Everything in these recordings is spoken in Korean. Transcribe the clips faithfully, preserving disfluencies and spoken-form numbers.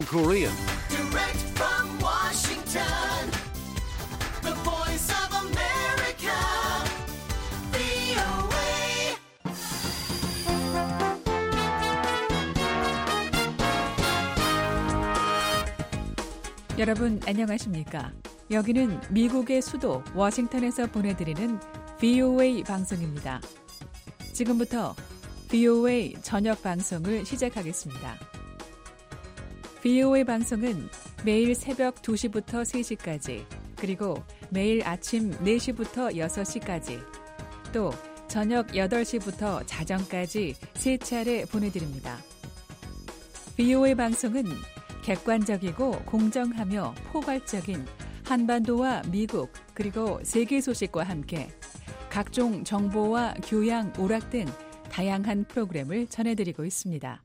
Korean. Direct from Washington, the voice of America, 브이오에이. 여러분 안녕하십니까? 여기는 미국의 수도 워싱턴에서 보내드리는 브이오에이 방송입니다. 지금부터 브이오에이 저녁 방송을 시작하겠습니다. 브이오에이 방송은 매일 새벽 두 시부터 세 시까지, 그리고 매일 아침 네 시부터 여섯 시까지, 또 저녁 여덟 시부터 자정까지 세 차례 보내드립니다. 브이오에이 방송은 객관적이고 공정하며 포괄적인 한반도와 미국 그리고 세계 소식과 함께 각종 정보와 교양, 오락 등 다양한 프로그램을 전해드리고 있습니다.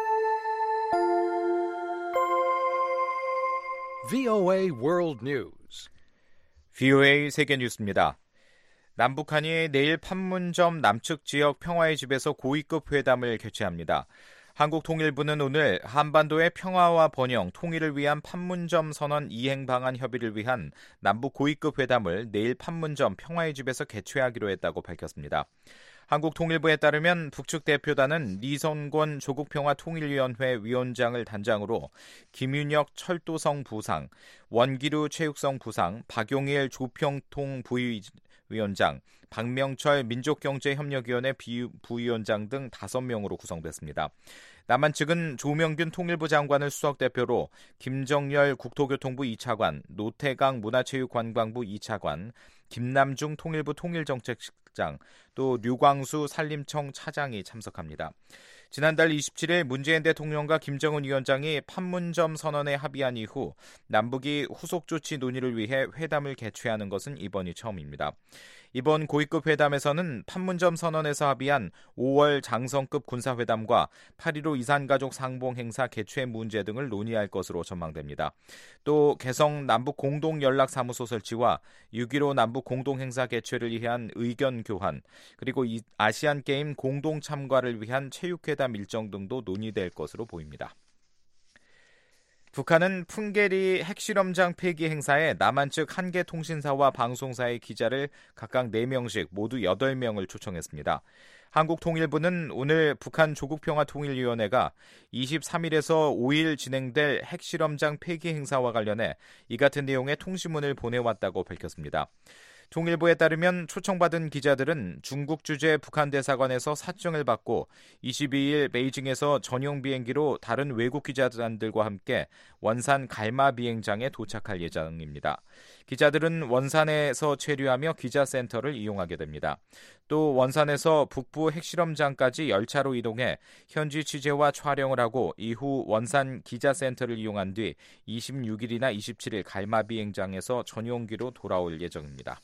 브이오에이 World News. 브이오에이 세계 뉴스입니다. 남북한이 내일 판문점 남측 지역 평화의 집에서 고위급 회담을 개최합니다. 한국통일부는 오늘 한반도의 평화와 번영, 통일을 위한 판문점 선언 이행 방안 협의를 위한 남북 고위급 회담을 내일 판문점 평화의 집에서 개최하기로 했다고 밝혔습니다. 한국통일부에 따르면 북측 대표단은 리선권 조국평화통일위원회 위원장을 단장으로 김윤혁 철도성 부상, 원기루 체육성 부상, 박용일 조평통 부위원장, 박명철 민족경제협력위원회 부위원장 등 다섯 명으로 구성됐습니다. 남한 측은 조명균 통일부 장관을 수석대표로 김정열 국토교통부 이 차관, 노태강 문화체육관광부 이 차관, 김남중 통일부 통일정책실장, 또 류광수 산림청 차장이 참석합니다. 지난달 이십칠 일 문재인 대통령과 김정은 위원장이 판문점 선언에 합의한 이후 남북이 후속 조치 논의를 위해 회담을 개최하는 것은 이번이 처음입니다. 이번 고위급 회담에서는 판문점 선언에서 합의한 오월 장성급 군사회담과 팔일오 이산가족 상봉 행사 개최 문제 등을 논의할 것으로 전망됩니다. 또 개성 남북 공동연락사무소 설치와 육점일오 남북 공동행사 개최를 위한 의견 교환, 그리고 아시안게임 공동 참가를 위한 체육회담 일정 등도 논의될 것으로 보입니다. 북한은 풍계리 핵실험장 폐기 행사에 남한 측 한 개 통신사와 방송사의 기자를 각각 네 명씩 모두 여덟 명을 초청했습니다. 한국통일부는 오늘 북한 조국평화통일위원회가 이십삼 일에서 오 일 진행될 핵실험장 폐기 행사와 관련해 이 같은 내용의 통지문을 보내왔다고 밝혔습니다. 통일부에 따르면 초청받은 기자들은 중국 주재 북한 대사관에서 사증을 받고 이십이 일 베이징에서 전용 비행기로 다른 외국 기자단들과 함께 원산 갈마 비행장에 도착할 예정입니다. 기자들은 원산에서 체류하며 기자센터를 이용하게 됩니다. 또 원산에서 북부 핵실험장까지 열차로 이동해 현지 취재와 촬영을 하고 이후 원산 기자센터를 이용한 뒤 이십육 일이나 이십칠 일 갈마 비행장에서 전용기로 돌아올 예정입니다.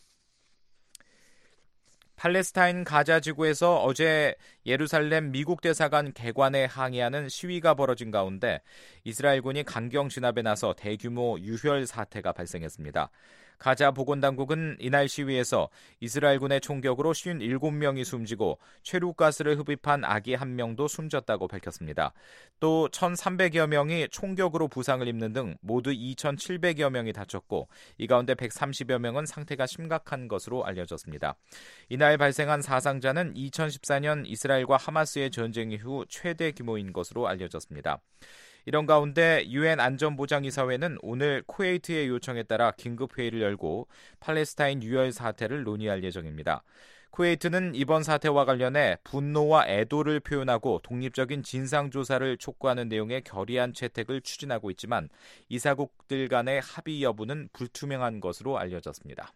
팔레스타인 가자 지구에서 어제 예루살렘 미국 대사관 개관에 항의하는 시위가 벌어진 가운데 이스라엘군이 강경 진압에 나서 대규모 유혈 사태가 발생했습니다. 가자 보건당국은 이날 시위에서 이스라엘군의 총격으로 오십칠 명이 숨지고 최루가스를 흡입한 아기 한 명도 숨졌다고 밝혔습니다. 또 천삼백여 명이 총격으로 부상을 입는 등 모두 이천칠백여 명이 다쳤고 이 가운데 백삼십여 명은 상태가 심각한 것으로 알려졌습니다. 이날 발생한 사상자는 이천십사 년 이스라엘과 하마스의 전쟁 이후 최대 규모인 것으로 알려졌습니다. 이런 가운데 유엔 안전보장이사회는 오늘 쿠웨이트의 요청에 따라 긴급회의를 열고 팔레스타인 유혈 사태를 논의할 예정입니다. 쿠웨이트는 이번 사태와 관련해 분노와 애도를 표현하고 독립적인 진상조사를 촉구하는 내용의 결의안 채택을 추진하고 있지만 이사국들 간의 합의 여부는 불투명한 것으로 알려졌습니다.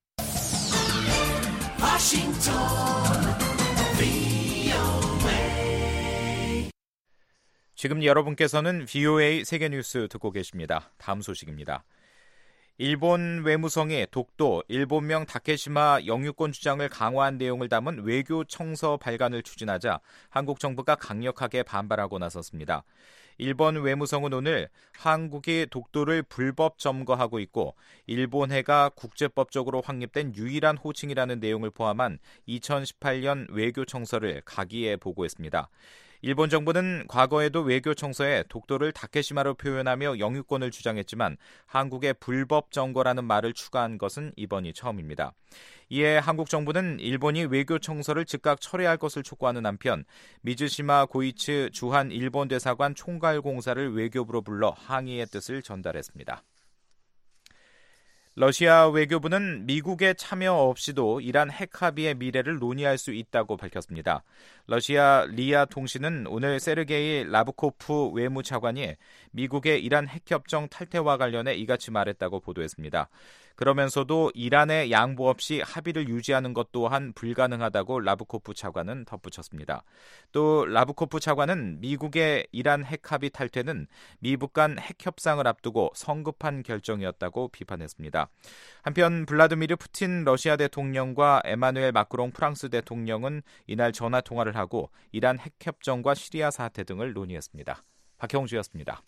워싱턴 브이오에이. 지금 여러분께서는 브이오에이 세계뉴스 듣고 계십니다. 다음 소식입니다. 일본 외무성이 독도, 일본명 다케시마 영유권 주장을 강화한 내용을 담은 외교 청서 발간을 추진하자 한국 정부가 강력하게 반발하고 나섰습니다. 일본 외무성은 오늘 한국이 독도를 불법 점거하고 있고 일본해가 국제법적으로 확립된 유일한 호칭이라는 내용을 포함한 이천십팔 년 외교 청서를 가기에 보고했습니다. 일본 정부는 과거에도 외교 청서에 독도를 다케시마로 표현하며 영유권을 주장했지만 한국의 불법 점거라는 말을 추가한 것은 이번이 처음입니다. 이에 한국 정부는 일본이 외교 청서를 즉각 철회할 것을 촉구하는 한편 미즈시마 고이츠 주한 일본 대사관 총괄 공사를 외교부로 불러 항의의 뜻을 전달했습니다. 러시아 외교부는 미국의 참여 없이도 이란 핵 합의의 미래를 논의할 수 있다고 밝혔습니다. 러시아 리아 통신은 오늘 세르게이 라브코프 외무차관이 미국의 이란 핵협정 탈퇴와 관련해 이같이 말했다고 보도했습니다. 그러면서도 이란의 양보 없이 합의를 유지하는 것 또한 불가능하다고 라브코프 차관은 덧붙였습니다. 또 라브코프 차관은 미국의 이란 핵 합의 탈퇴는 미북 간 핵 협상을 앞두고 성급한 결정이었다고 비판했습니다. 한편 블라디미르 푸틴 러시아 대통령과 에마누엘 마크롱 프랑스 대통령은 이날 전화 통화를 하고 이란 핵 협정과 시리아 사태 등을 논의했습니다. 박형주였습니다.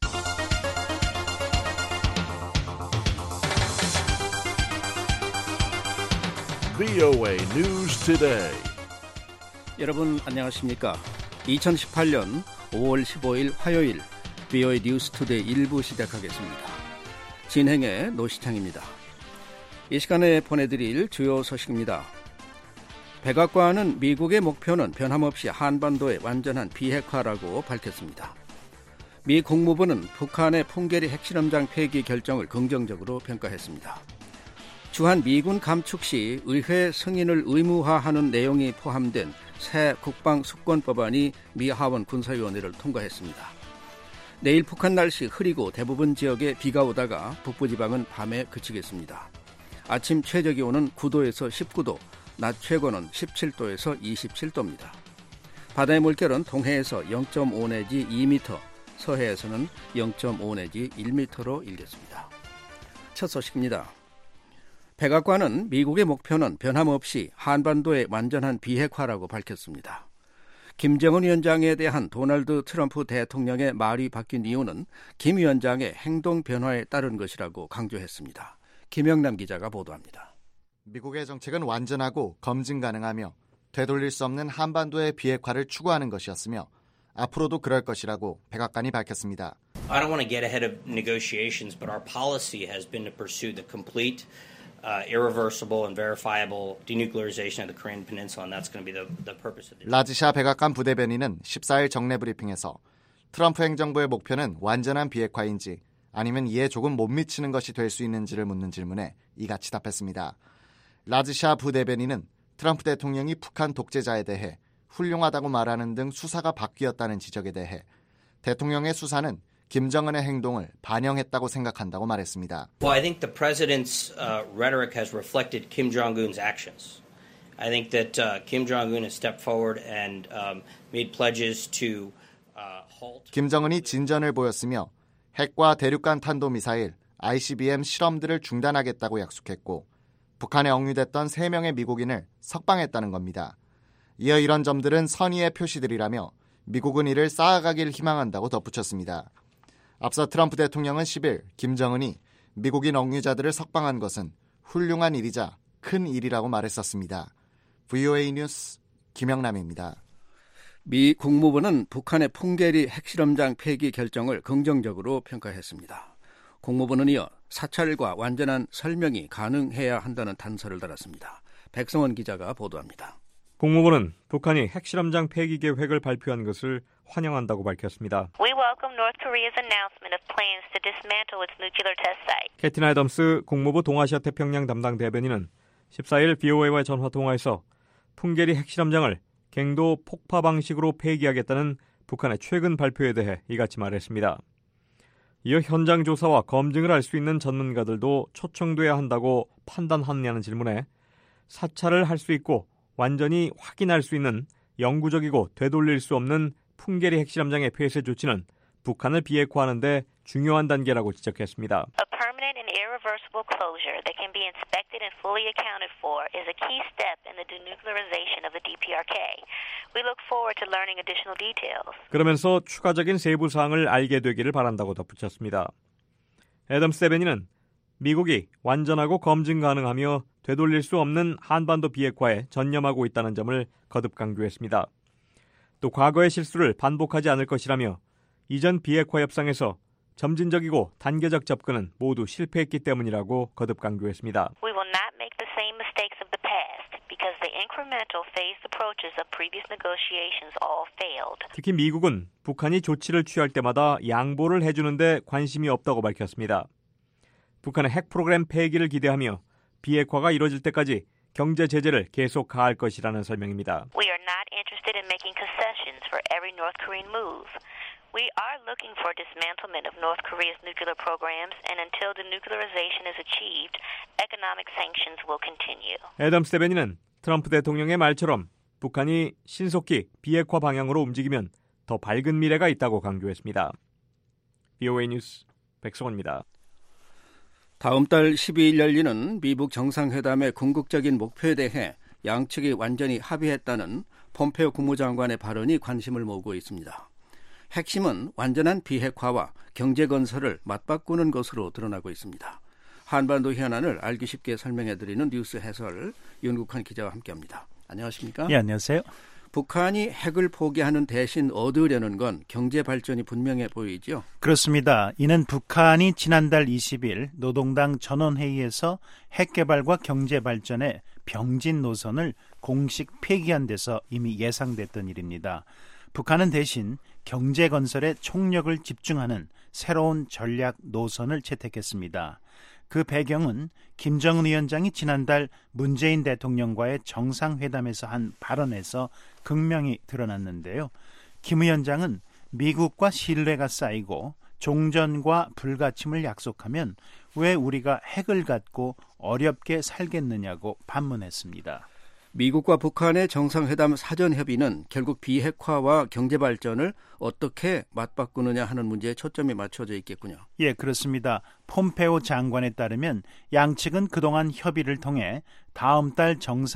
브이오에이 News Today. 여러분 안녕하십니까? 이천십팔년 오월 십오일 화요일 브이오에이 뉴스 투데이 일 부 시작하겠습니다. 진행의 노시창입니다. 이 시간에 보내드릴 주요 소식입니다. 백악관은 미국의 목표는 변함없이 한반도의 완전한 비핵화라고 밝혔습니다. 미 국무부는 북한의 풍계리 핵실험장 폐기 결정을 긍정적으로 평가했습니다. 주한 미군 감축 시 의회 승인을 의무화하는 내용이 포함된 새 국방수권법안이 미 하원 군사위원회를 통과했습니다. 내일 북한 날씨 흐리고 대부분 지역에 비가 오다가 북부지방은 밤에 그치겠습니다. 아침 최저기온은 구도에서 십구도, 낮 최고는 십칠도에서 이십칠도입니다. 바다의 물결은 동해에서 영점오 내지 이 미터, 서해에서는 영점오 내지 일 미터로 일겠습니다. 첫 소식입니다. 백악관은 미국의 목표는 변함없이 한반도의 완전한 비핵화라고 밝혔습니다. 김정은 위원장에 대한 도널드 트럼프 대통령의 말이 바뀐 이유는 김 위원장의 행동 변화에 따른 것이라고 강조했습니다. 김영남 기자가 보도합니다. 미국의 정책은 완전하고 검증 가능하며 되돌릴 수 없는 한반도의 비핵화를 추구하는 것이었으며 앞으로도 그럴 것이라고 백악관이 밝혔습니다. I don't want to get ahead of negotiations, but our policy has been to pursue the complete Uh, irreversible and verifiable denuclearization of the Korean Peninsula, and that's going to be the, the purpose of the... 라지샤 백악관 부대변인은 십사일 정례 브리핑에서 트럼프 행정부의 목표는 완전한 비핵화인지 아니면 이에 조금 못 미치는 것이 될 수 있는지를 묻는 질문에 이같이 답했습니다. 라지샤 부대변인은 트럼프 대통령이 북한 독재자에 대해 훌륭하다고 말하는 등 수사가 바뀌었다는 지적에 대해 대통령의 수사는 김정은의 행동을 반영했다고 생각한다고 말했습니다. Well, I think the president's uh, rhetoric has reflected Kim Jong-un's actions. I think that uh, Kim Jong-un has stepped forward and um, made pledges to uh, halt. 김정은이 진전을 보였으며 핵과 대륙간 탄도미사일 아이씨비엠 실험들을 중단하겠다고 약속했고 북한에 억류됐던 세 명의 미국인을 석방했다는 겁니다. 이어 이런 점들은 선의의 표시들이라며 미국은 이를 쌓아가길 희망한다고 덧붙였습니다. 앞서 트럼프 대통령은 십일 김정은이 미국인 억류자들을 석방한 것은 훌륭한 일이자 큰 일이라고 말했었습니다. 브이오에이 뉴스 김영남입니다. 미 국무부는 북한의 풍계리 핵실험장 폐기 결정을 긍정적으로 평가했습니다. 국무부는 이어 사찰과 완전한 설명이 가능해야 한다는 단서를 달았습니다. 백성원 기자가 보도합니다. 국무부는 북한이 핵실험장 폐기 계획을 발표한 것을 환영한다고 밝혔습니다. We welcome North Korea's announcement of plans to dismantle its nuclear test site. 캐티나 애덤스 국무부 동아시아 태평양 담당 대변인은 십사일 브이오에이와의 전화 통화에서 풍계리 핵실험장을 갱도 폭파 방식으로 폐기하겠다는 북한의 최근 발표에 대해 이같이 말했습니다. 이어 현장 조사와 검증을 할 수 있는 전문가들도 초청돼야 한다고 판단하느냐는 질문에 사찰을 할 수 있고 완전히 확인할 수 있는 영구적이고 되돌릴 수 없는 풍계리 핵실험장의 폐쇄 조치는 북한을 비핵화하는 데 중요한 단계라고 지적했습니다. A permanent and irreversible closure that can be inspected and fully accounted for is a key step in the denuclearization of the 디피아르케이. We look forward to learning additional details. 그러면서 추가적인 세부 사항을 알게 되기를 바란다고 덧붙였습니다. 애덤스 대변인은 미국이 완전하고 검증 가능하며 되돌릴 수 없는 한반도 비핵화에 전념하고 있다는 점을 거듭 강조했습니다. 또 과거의 실수를 반복하지 않을 것이라며 이전 비핵화 협상에서 점진적이고 단계적 접근은 모두 실패했기 때문이라고 거듭 강조했습니다. We will not make the same mistakes of the past because the incremental phased approaches of previous negotiations all failed. 특히 미국은 북한이 조치를 취할 때마다 양보를 해주는데 관심이 없다고 밝혔습니다. 북한의 핵 프로그램 폐기를 기대하며 비핵화가 이뤄질 때까지 경제 제재를 계속 가할 것이라는 설명입니다. We are not interested in making concessions for every North Korean move. We are looking for dismantlement of North Korea's nuclear programs, and until denuclearization is achieved, economic sanctions will continue. 애덤 스테베니는 트럼프 대통령의 말처럼 북한이 신속히 비핵화 방향으로 움직이면 더 밝은 미래가 있다고 강조했습니다. 브이오에이 뉴스 백성원입니다. 다음 달 십이 일 열리는 미북 정상회담의 궁극적인 목표에 대해 양측이 완전히 합의했다는 폼페오 국무장관의 발언이 관심을 모으고 있습니다. 핵심은 완전한 비핵화와 경제 건설을 맞바꾸는 것으로 드러나고 있습니다. 한반도 현안을 알기 쉽게 설명해드리는 뉴스 해설 윤국환 기자와 함께합니다. 안녕하십니까? 네, 안녕하세요. 북한이 핵을 포기하는 대신 얻으려는 건 경제 발전이 분명해 보이죠? 그렇습니다. 이는 북한이 지난달 이십 일 노동당 전원회의에서 핵 개발과 경제 발전의 병진 노선을 공식 폐기한 데서 이미 예상됐던 일입니다. 북한은 대신 경제 건설에 총력을 집중하는 새로운 전략 노선을 채택했습니다. 그 배경은 김정은 위원장이 지난달 문재인 대통령과의 정상회담에서 한 발언에서 극명히 드러났는데요. 김 위원장은 미국과 신뢰가 쌓이고 종전과 불가침을 약속하면 왜 우리가 핵을 갖고 어렵게 살겠느냐고 반문했습니다. 미국과 북한의 정상회담 사전협의는 결국 비핵화와 경제발전을 어떻게 맞바꾸느냐 하는 문제에 초점이 맞춰져 있겠군요. 예, 그렇습니다. 폼페오 장관에 따르면 양측은 그동안 협의를 통해 다음 달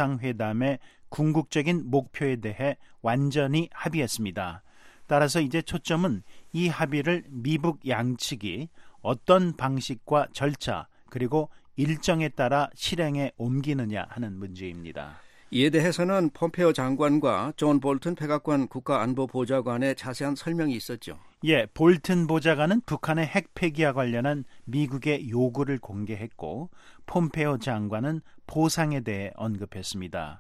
정상회담의 궁극적인 목표에 대해 완전히 합의했습니다. 따라서 이제 초점은 이 합의를 미북 양측이 어떤 방식과 절차 그리고 일정에 따라 실행에 옮기느냐 하는 문제입니다. 이에 대해서는 폼페오 장관과 존 볼튼 백악관 국가안보보좌관의 자세한 설명이 있었죠. 예, 볼튼 보좌관은 북한의 핵 폐기와 관련한 미국의 요구를 공개했고 폼페오 장관은 보상에 대해 언급했습니다.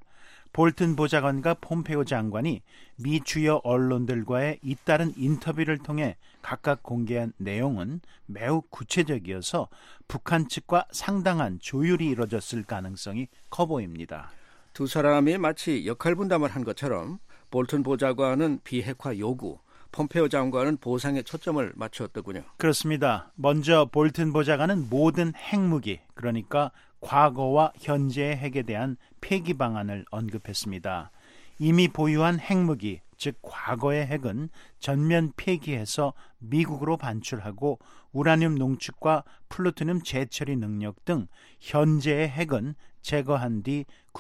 볼튼 보좌관과 폼페오 장관이 미 주요 언론들과의 잇따른 인터뷰를 통해 각각 공개한 내용은 매우 구체적이어서 북한 측과 상당한 조율이 이루어졌을 가능성이 커 보입니다. 두 사람이 마치 역할 분담을 한 것처럼 볼튼 보좌관은 비핵화 요구, 폼페오 장관은 보상에 초점을 맞추었더군요. 그렇습니다. 먼저 볼튼 보좌관은 모든 핵무기, 그러니까 과거와 현재의 핵에 대한 폐기 방안을 언급했습니다. 이미 보유한 핵무기, 즉 과거의 핵은 전면 폐기해서 미국으로 반출하고 우라늄 농축과 플루토늄 재처리 능력 등 현재의 핵은 제거한 뒤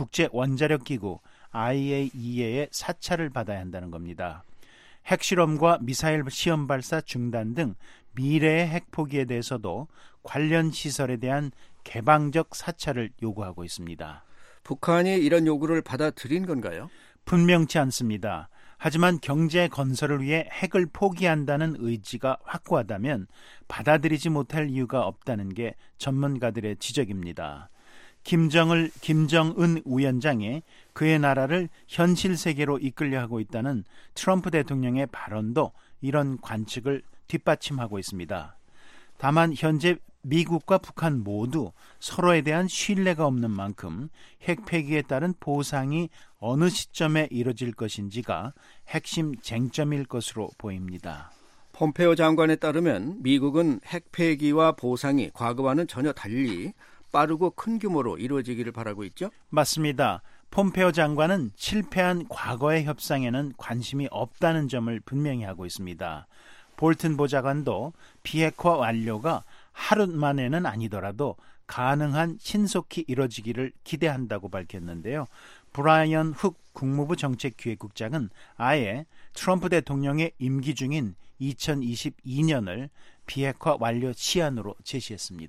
국제원자력기구 아이에이이에이의 사찰을 받아야 한다는 겁니다. 핵실험과 미사일 시험 발사 중단 등 미래의 핵 포기에 대해서도 관련 시설에 대한 개방적 사찰을 요구하고 있습니다. 북한이 이런 요구를 받아들인 건가요? 분명치 않습니다. 하지만 경제 건설을 위해 핵을 포기한다는 의지가 확고하다면 받아들이지 못할 이유가 없다는 게 전문가들의 지적입니다. 김정을, 김정은 위원장이 그의 나라를 현실 세계로 이끌려 하고 있다는 트럼프 대통령의 발언도 이런 관측을 뒷받침하고 있습니다. 다만 현재 미국과 북한 모두 서로에 대한 신뢰가 없는 만큼 핵 폐기에 따른 보상이 어느 시점에 이뤄질 것인지가 핵심 쟁점일 것으로 보입니다. 폼페오 장관에 따르면 미국은 핵 폐기와 보상이 과거와는 전혀 달리 빠르고 큰 규모로 이루어지기를 바라고 있죠? 맞습니다. 폼페오 장관은 실패한 과거의 협상에는 관심이 없다는 점을 분명히 하고 있습니다. 볼튼 보좌관도 비핵화 완료가 하루 만에는 아니더라도 가능한 신속히 이뤄지기를 기대한다고 밝혔는데요. 브라이언 훅 국무부 정책기획국장은 아예 트럼프 대통령의 임기 중인 이천이십이 년을 비핵화 완료 시한으로 제시했습니다.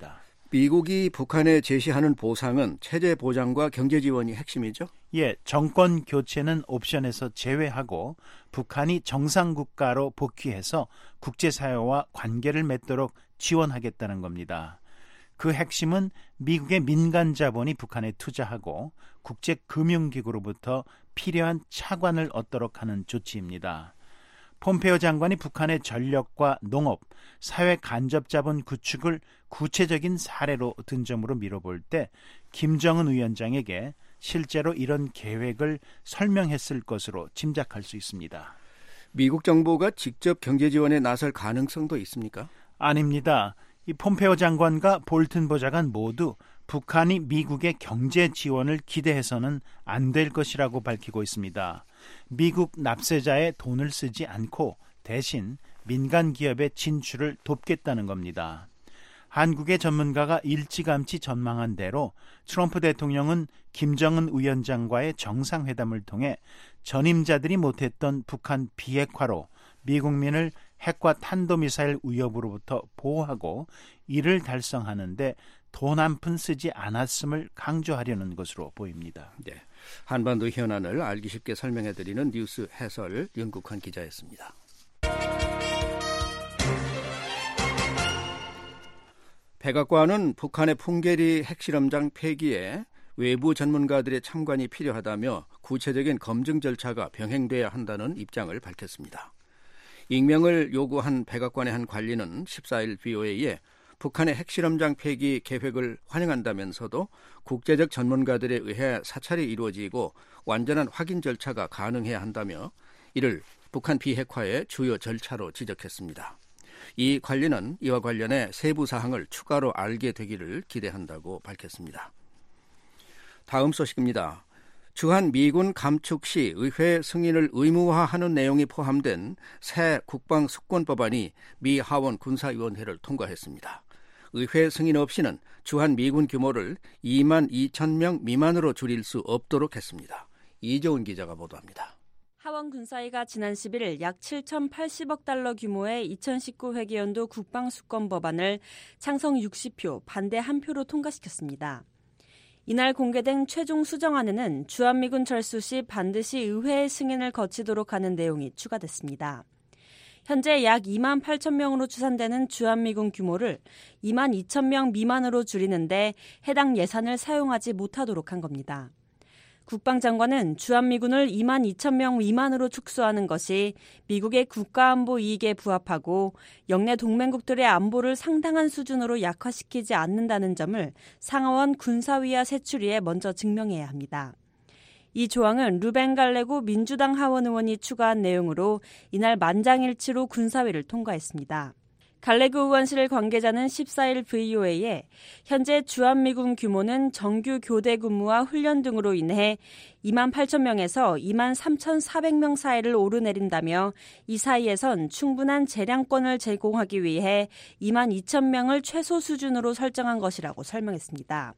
미국이 북한에 제시하는 보상은 체제 보장과 경제 지원이 핵심이죠? 예, 정권 교체는 옵션에서 제외하고 북한이 정상국가로 복귀해서 국제사회와 관계를 맺도록 지원하겠다는 겁니다. 그 핵심은 미국의 민간 자본이 북한에 투자하고 국제금융기구로부터 필요한 차관을 얻도록 하는 조치입니다. 폼페이오 장관이 북한의 전력과 농업, 사회 간접 자본 구축을 구체적인 사례로 든 점으로 미뤄볼 때 김정은 위원장에게 실제로 이런 계획을 설명했을 것으로 짐작할 수 있습니다. 미국 정부가 직접 경제 지원에 나설 가능성도 있습니까? 아닙니다. 이 폼페이오 장관과 볼튼 보좌관 모두 북한이 미국의 경제 지원을 기대해서는 안 될 것이라고 밝히고 있습니다. 미국 납세자의 돈을 쓰지 않고 대신 민간 기업의 진출을 돕겠다는 겁니다. 한국의 전문가가 일찌감치 전망한 대로 트럼프 대통령은 김정은 위원장과의 정상회담을 통해 전임자들이 못했던 북한 비핵화로 미국민을 핵과 탄도미사일 위협으로부터 보호하고 이를 달성하는데 돈 한 푼 쓰지 않았음을 강조하려는 것으로 보입니다. 네, 한반도 현안을 알기 쉽게 설명해드리는 뉴스 해설 윤국환 기자였습니다. 백악관은 북한의 풍계리 핵실험장 폐기에 외부 전문가들의 참관이 필요하다며 구체적인 검증 절차가 병행돼야 한다는 입장을 밝혔습니다. 익명을 요구한 백악관의 한 관리는 십사일 브이오에이에 북한의 핵실험장 폐기 계획을 환영한다면서도 국제적 전문가들에 의해 사찰이 이루어지고 완전한 확인 절차가 가능해야 한다며 이를 북한 비핵화의 주요 절차로 지적했습니다. 이 관리는 이와 관련해 세부 사항을 추가로 알게 되기를 기대한다고 밝혔습니다. 다음 소식입니다. 주한 미군 감축 시 의회 승인을 의무화하는 내용이 포함된 새 국방수권법안이 미 하원 군사위원회를 통과했습니다. 의회 승인 없이는 주한 미군 규모를 이만 이천 명 미만으로 줄일 수 없도록 했습니다. 이재훈 기자가 보도합니다. 하원 군사위가 지난 십일 약 칠천팔십억 달러 규모의 이천십구 회계연도 국방수권 법안을 찬성 육십 표, 반대 한 표로 통과시켰습니다. 이날 공개된 최종 수정안에는 주한미군 철수 시 반드시 의회의 승인을 거치도록 하는 내용이 추가됐습니다. 현재 약 이만 팔천 명으로 추산되는 주한미군 규모를 이만 이천 명 미만으로 줄이는데 해당 예산을 사용하지 못하도록 한 겁니다. 국방장관은 주한미군을 이만 이천 명 미만으로 축소하는 것이 미국의 국가안보 이익에 부합하고 영내 동맹국들의 안보를 상당한 수준으로 약화시키지 않는다는 점을 상하원 군사위와 세추리에 먼저 증명해야 합니다. 이 조항은 루벤 갈레고 민주당 하원 의원이 추가한 내용으로 이날 만장일치로 군사위를 통과했습니다. 갈레그 의원실 관계자는 십사일 브이오에이에 현재 주한미군 규모는 정규 교대 근무와 훈련 등으로 인해 이만 팔천 명에서 이만 삼천사백 명 사이를 오르내린다며 이 사이에선 충분한 재량권을 제공하기 위해 이만 이천 명을 최소 수준으로 설정한 것이라고 설명했습니다.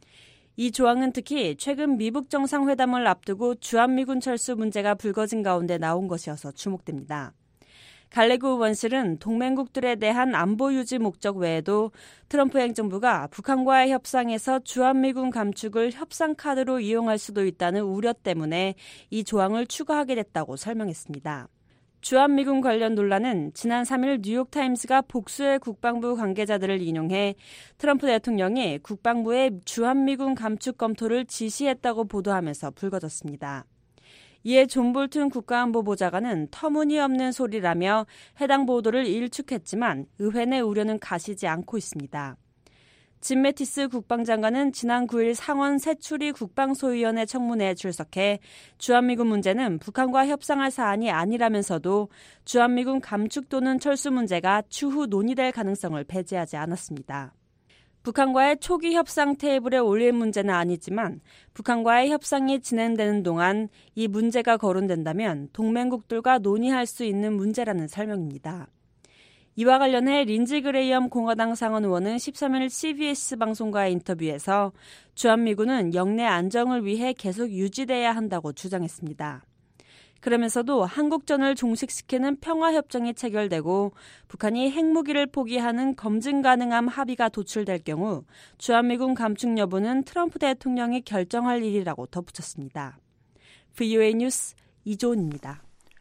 이 조항은 특히 최근 미북 정상회담을 앞두고 주한미군 철수 문제가 불거진 가운데 나온 것이어서 주목됩니다. 갈레그 의원실은 동맹국들에 대한 안보 유지 목적 외에도 트럼프 행정부가 북한과의 협상에서 주한미군 감축을 협상 카드로 이용할 수도 있다는 우려 때문에 이 조항을 추가하게 됐다고 설명했습니다. 주한미군 관련 논란은 지난 삼일 뉴욕타임스가 복수의 국방부 관계자들을 인용해 트럼프 대통령이 국방부에 주한미군 감축 검토를 지시했다고 보도하면서 불거졌습니다. 이에 존 볼튼 국가안보보좌관은 터무니없는 소리라며 해당 보도를 일축했지만 의회 내 우려는 가시지 않고 있습니다. 짐 매티스 국방장관은 지난 구일 상원 세추리 국방소위원회 청문회에 출석해 주한미군 문제는 북한과 협상할 사안이 아니라면서도 주한미군 감축 또는 철수 문제가 추후 논의될 가능성을 배제하지 않았습니다. 북한과의 초기 협상 테이블에 올릴 문제는 아니지만 북한과의 협상이 진행되는 동안 이 문제가 거론된다면 동맹국들과 논의할 수 있는 문제라는 설명입니다. 이와 관련해 린지 그레이엄 공화당 상원 의원은 십삼일 씨비에스 방송과의 인터뷰에서 주한미군은 영내 안정을 위해 계속 유지돼야 한다고 주장했습니다. 그러면서도 한국전을 종식시키는 평화협정이 체결되고 북한이 핵무기를 포기하는 검증 가능한 합의가 도출될 경우 주한미군 감축 여부는 트럼프 대통령이 결정할 일이라고 덧붙였습니다. 브이오에이 뉴스 이조은입니다.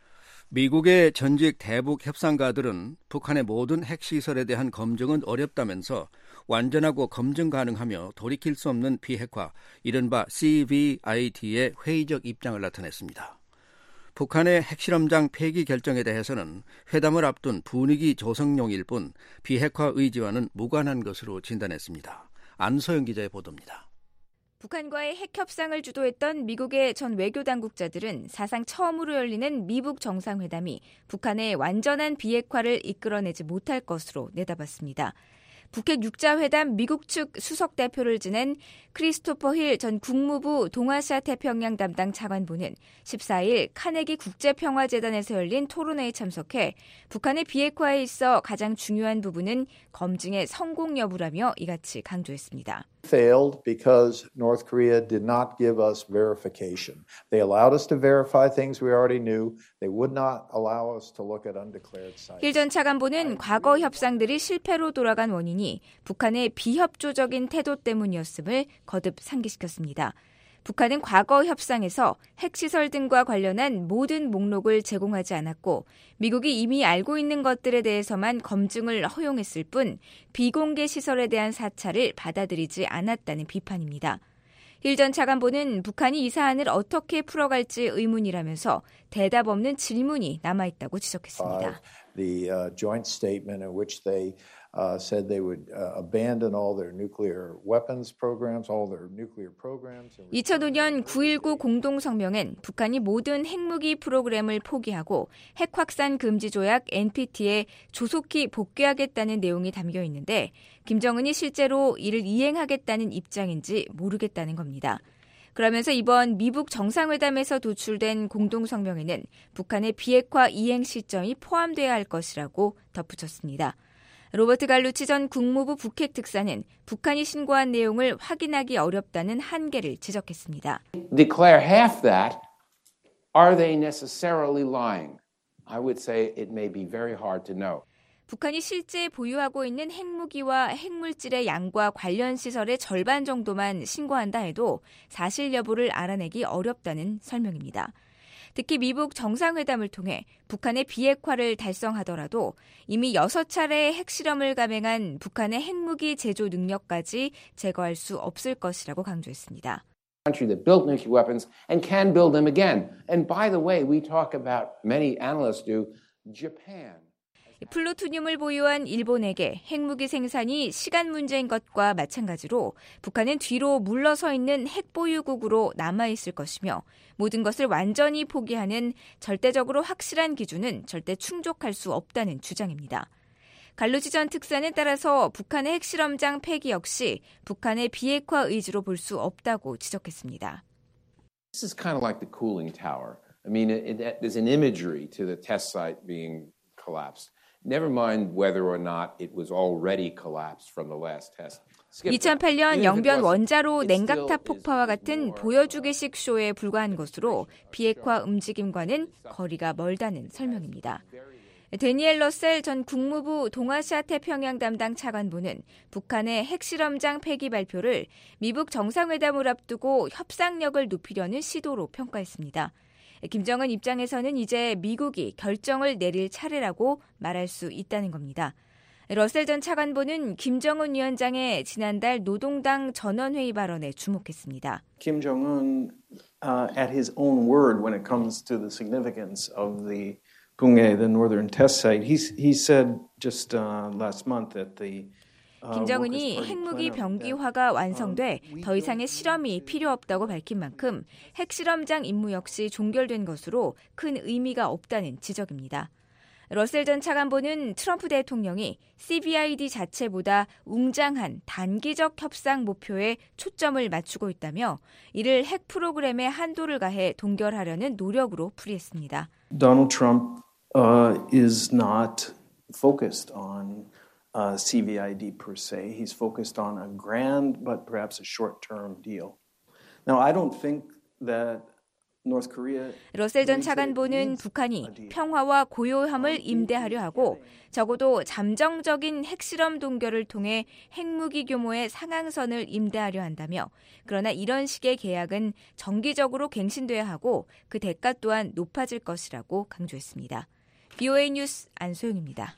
미국의 전직 대북 협상가들은 북한의 모든 핵시설에 대한 검증은 어렵다면서 완전하고 검증 가능하며 돌이킬 수 없는 비핵화, 이른바 씨브이아이디의 회의적 입장을 나타냈습니다. 북한의 핵실험장 폐기 결정에 대해서는 회담을 앞둔 분위기 조성용일 뿐 비핵화 의지와는 무관한 것으로 진단했습니다. 안소영 기자의 보도입니다. 북한과의 핵협상을 주도했던 미국의 전 외교당국자들은 사상 처음으로 열리는 미북 정상회담이 북한의 완전한 비핵화를 이끌어내지 못할 것으로 내다봤습니다. 북핵 육자회담 미국 측 수석 대표를 지낸 크리스토퍼 힐 전 국무부 동아시아 태평양 담당 차관보는 십사일 카네기 국제평화재단에서 열린 토론회에 참석해 북한의 비핵화에 있어 가장 중요한 부분은 검증의 성공 여부라며 이같이 강조했습니다. failed because North Korea did not give us verification. They allowed us to verify things we already knew. They would not allow us to look at undeclared sites. 힐 전 차관보는 과거 협상들이 실패로 돌아간 원인이 북한의 비협조적인 태도 때문이었음을 거듭 상기시켰습니다. 북한은 과거 협상에서 핵시설 등과 관련한 모든 목록을 제공하지 않았고 미국이 이미 알고 있는 것들에 대해서만 검증을 허용했을 뿐 비공개 시설에 대한 사찰을 받아들이지 않았다는 비판입니다. 힐 전 차관보는 북한이 이 사안을 어떻게 풀어갈지 의문이라면서 대답 없는 질문이 남아있다고 지적했습니다. The uh, joint statement in which they uh, said they would uh, abandon all their nuclear weapons programs, all their nuclear programs. 이천오년 구일구 공동성명엔 북한이 모든 핵무기 프로그램을 포기하고 핵확산 금지 조약 엔피티에 조속히 복귀하겠다는 내용이 담겨 있는데 김정은이 실제로 이를 이행하겠다는 입장인지 모르겠다는 겁니다. 그러면서 이번 미북 정상회담에서 도출된 공동성명에는 북한의 비핵화 이행 시점이 포함돼야 할 것이라고 덧붙였습니다. 로버트 갈루치 전 국무부 북핵 특사는 북한이 신고한 내용을 확인하기 어렵다는 한계를 지적했습니다. Declare half that. Are they necessarily lying? I would say it may be very hard to know. 북한이 실제 보유하고 있는 핵무기와 핵물질의 양과 관련 시설의 절반 정도만 신고한다 해도 사실 여부를 알아내기 어렵다는 설명입니다. 특히 미북 정상회담을 통해 북한의 비핵화를 달성하더라도 이미 여섯 차례의 핵실험을 감행한 북한의 핵무기 제조 능력까지 제거할 수 없을 것이라고 강조했습니다. Country that built nuclear weapons and can build them again. And by the way, we talk about, many analysts do, Japan. 플루토늄을 보유한 일본에게 핵무기 생산이 시간 문제인 것과 마찬가지로 북한은 뒤로 물러서 있는 핵보유국으로 남아있을 것이며 모든 것을 완전히 포기하는 절대적으로 확실한 기준은 절대 충족할 수 없다는 주장입니다. 갈루치 전 특사는 따라서 북한의 핵실험장 폐기 역시 북한의 비핵화 의지로 볼 수 없다고 지적했습니다. This is kind of like the cooling tower. I mean, it, it, there's an imagery to the test site being collapsed. Never mind whether or not it was already collapsed from the last test. 이천팔년 영변 원자로 냉각탑 폭파와 같은 보여주기식 쇼에 불과한 것으로 비핵화 움직임과는 거리가 멀다는 설명입니다. 데니엘 러셀 전 국무부 동아시아 태평양 담당 차관보는 북한의 핵실험장 폐기 발표를 미북 정상회담을 앞두고 협상력을 높이려는 시도로 평가했습니다. 김정은 입장에서는 이제 미국이 결정을 내릴 차례라고 말할 수 있다는 겁니다. 러셀 전 차관보는 김정은 위원장의 지난달 노동당 전원회의 발언에 주목했습니다. Kim Jong-un, uh, at his own word when it comes to the significance of the Punggye, the northern test site, he, he said just uh, last month that the 김정은이 핵무기 병기화가 완성돼 더 이상의 실험이 필요 없다고 밝힌 만큼 핵실험장 임무 역시 종결된 것으로 큰 의미가 없다는 지적입니다. 러셀 전 차관보는 트럼프 대통령이 씨브이아이디 자체보다 웅장한 단기적 협상 목표에 초점을 맞추고 있다며 이를 핵 프로그램에 한도를 가해 동결하려는 노력으로 풀이했습니다. Donald Trump uh, is not focused on Uh, 씨브이아이디 per se. He's focused on a grand but perhaps a short-term deal. Now, I don't think that 러셀 전 차관보는 북한이 평화와 고요함을 임대하려 하고 적어도 잠정적인 핵실험 동결을 통해 핵무기 규모의 상향선을 임대하려 한다며 그러나 이런 식의 계약은 정기적으로 갱신돼야 하고 그 대가 또한 높아질 것이라고 강조했습니다. 비오에이 뉴스 안소영입니다.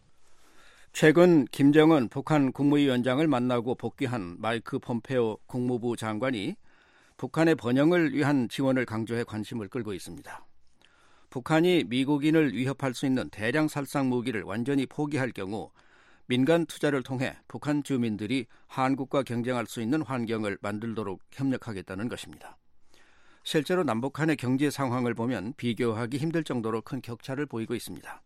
최근 김정은 북한 국무위원장을 만나고 복귀한 마이크 폼페오 국무부 장관이 북한의 번영을 위한 지원을 강조해 관심을 끌고 있습니다. 북한이 미국인을 위협할 수 있는 대량 살상 무기를 완전히 포기할 경우 민간 투자를 통해 북한 주민들이 한국과 경쟁할 수 있는 환경을 만들도록 협력하겠다는 것입니다. 실제로 남북한의 경제 상황을 보면 비교하기 힘들 정도로 큰 격차를 보이고 있습니다.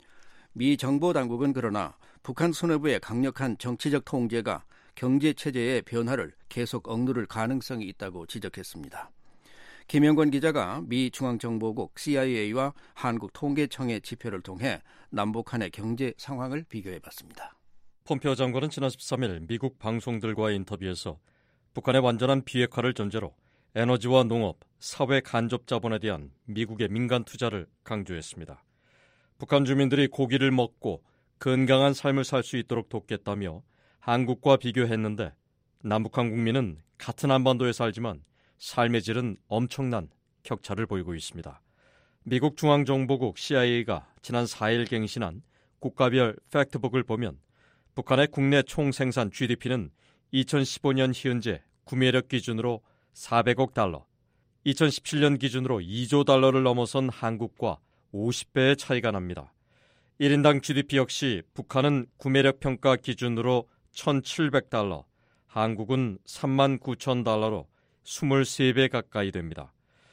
미 정보 당국은 그러나 북한 수뇌부의 강력한 정치적 통제가 경제 체제의 변화를 계속 억누를 가능성이 있다고 지적했습니다. 김영권 기자가 미 중앙정보국 씨아이에이와 한국통계청의 지표를 통해 남북한의 경제 상황을 비교해봤습니다. 폼페오 장관은 지난 십삼 일 미국 방송들과의 인터뷰에서 북한의 완전한 비핵화를 전제로 에너지와 농업, 사회 간접 자본에 대한 미국의 민간 투자를 강조했습니다. 북한 주민들이 고기를 먹고 건강한 삶을 살 수 있도록 돕겠다며 한국과 비교했는데 남북한 국민은 같은 한반도에 살지만 삶의 질은 엄청난 격차를 보이고 있습니다. 미국 중앙정보국 씨아이에이가 지난 사 일 갱신한 국가별 팩트북을 보면 북한의 국내 총생산 지디피는 이천십오 년 현재 구매력 기준으로 사백억 달러, 이천십칠 년 기준으로 이조 달러를 넘어선 한국과 오십 배의 차이가 납니다. 일 인당 지디피 역시 북한은 구매력 평가 기준으로 천칠백 달러, 한국은 삼만 구천 달러로 이십삼 배 가까이 됩니다.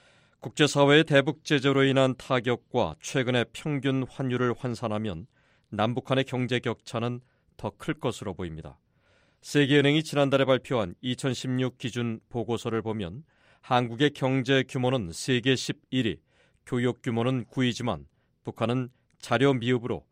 국제사회의 대북 제재로 인한 타격과 최근의 평균 환율을 환산하면 남북한의 경제 격차는 더 클 것으로 보입니다. 세계은행이 지난달에 발표한 이천십육 기준 보고서를 보면 한국의 경제 규모는 세계 십일 위, 교육 규모는 구 위지만 북한은 자료 미흡으로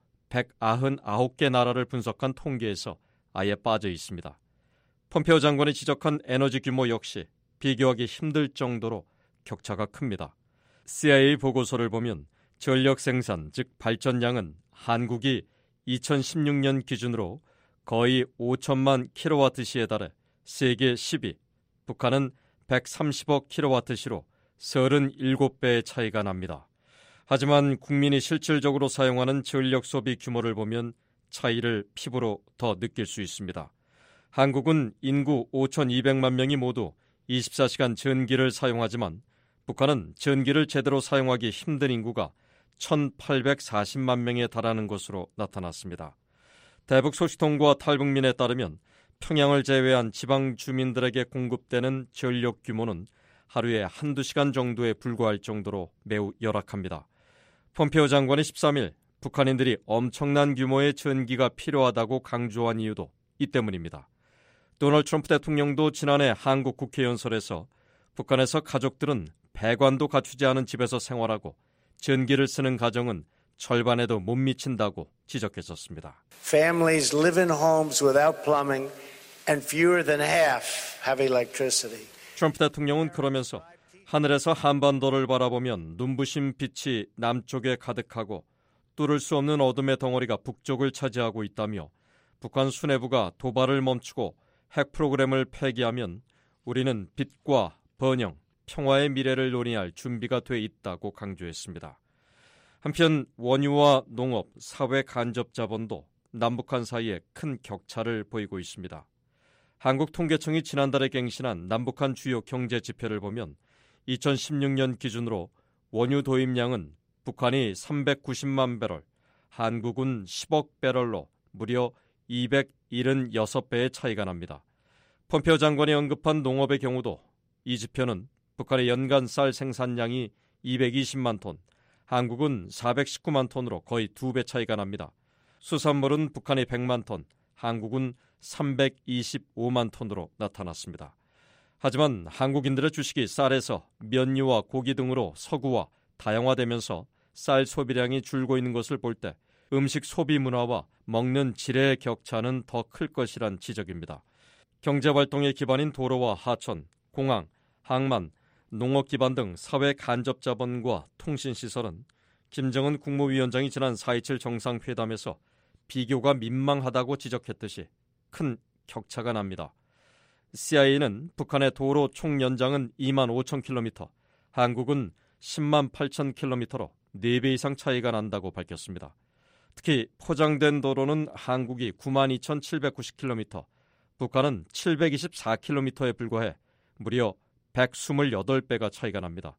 백구십구 개 나라를 분석한 통계에서 아예 빠져 있습니다. 폼페오 장관이 지적한 에너지 규모 역시 비교하기 힘들 정도로 격차가 큽니다. 씨아이에이 보고서를 보면 전력 생산, 즉 발전량은 한국이 이천십육 년 기준으로 거의 오천만 킬로와트시에 달해 세계 십 위, 북한은 백삼십억 킬로와트시로 삼십칠 배의 차이가 납니다. 하지만 국민이 실질적으로 사용하는 전력 소비 규모를 보면 차이를 피부로 더 느낄 수 있습니다. 한국은 인구 오천이백만 명이 모두 이십사 시간 전기를 사용하지만 북한은 전기를 제대로 사용하기 힘든 인구가 천팔백사십만 명에 달하는 것으로 나타났습니다. 대북 소식통과 탈북민에 따르면 평양을 제외한 지방 주민들에게 공급되는 전력 규모는 하루에 한두 시간 정도에 불과할 정도로 매우 열악합니다. 폼페오 장관이 십삼 일 북한인들이 엄청난 규모의 전기가 필요하다고 강조한 이유도 이 때문입니다. 도널드 트럼프 대통령도 지난해 한국 국회 연설에서 북한에서 가족들은 배관도 갖추지 않은 집에서 생활하고 전기를 쓰는 가정은 절반에도 못 미친다고 지적했었습니다. Families live in homes without plumbing and fewer than half have electricity. 트럼프 대통령은 그러면서 하늘에서 한반도를 바라보면 눈부신 빛이 남쪽에 가득하고 뚫을 수 없는 어둠의 덩어리가 북쪽을 차지하고 있다며 북한 수뇌부가 도발을 멈추고 핵 프로그램을 폐기하면 우리는 빛과 번영, 평화의 미래를 논의할 준비가 돼 있다고 강조했습니다. 한편 원유와 농업, 사회 간접 자본도 남북한 사이에 큰 격차를 보이고 있습니다. 한국통계청이 지난달에 갱신한 남북한 주요 경제 지표를 보면 이천십육 년 기준으로 원유 도입량은 북한이 삼백구십만 배럴, 한국은 십억 배럴로 무려 이백칠십육 배의 차이가 납니다. 폼페오 장관이 언급한 농업의 경우도 이 지표는 북한의 연간 쌀 생산량이 이백이십만 톤, 한국은 사백십구만 톤으로 거의 두 배 차이가 납니다. 수산물은 북한이 백만 톤, 한국은 삼백이십오만 톤으로 나타났습니다. 하지만 한국인들의 주식이 쌀에서 면류와 고기 등으로 서구화, 다양화되면서 쌀 소비량이 줄고 있는 것을 볼 때 음식 소비 문화와 먹는 질의 격차는 더 클 것이란 지적입니다. 경제활동의 기반인 도로와 하천, 공항, 항만, 농업 기반 등 사회 간접 자본과 통신 시설은 김정은 국무위원장이 지난 사 이칠 정상회담에서 비교가 민망하다고 지적했듯이 큰 격차가 납니다. 씨아이에이는 북한의 도로 총 연장은 이만 오천 킬로미터, 한국은 십만 팔천 킬로미터로 네 배 이상 차이가 난다고 밝혔습니다. 특히 포장된 도로는 한국이 구만 이천칠백구십 킬로미터, 북한은 칠백이십사 킬로미터에 불과해 무려 백이십팔 배가 차이가 납니다.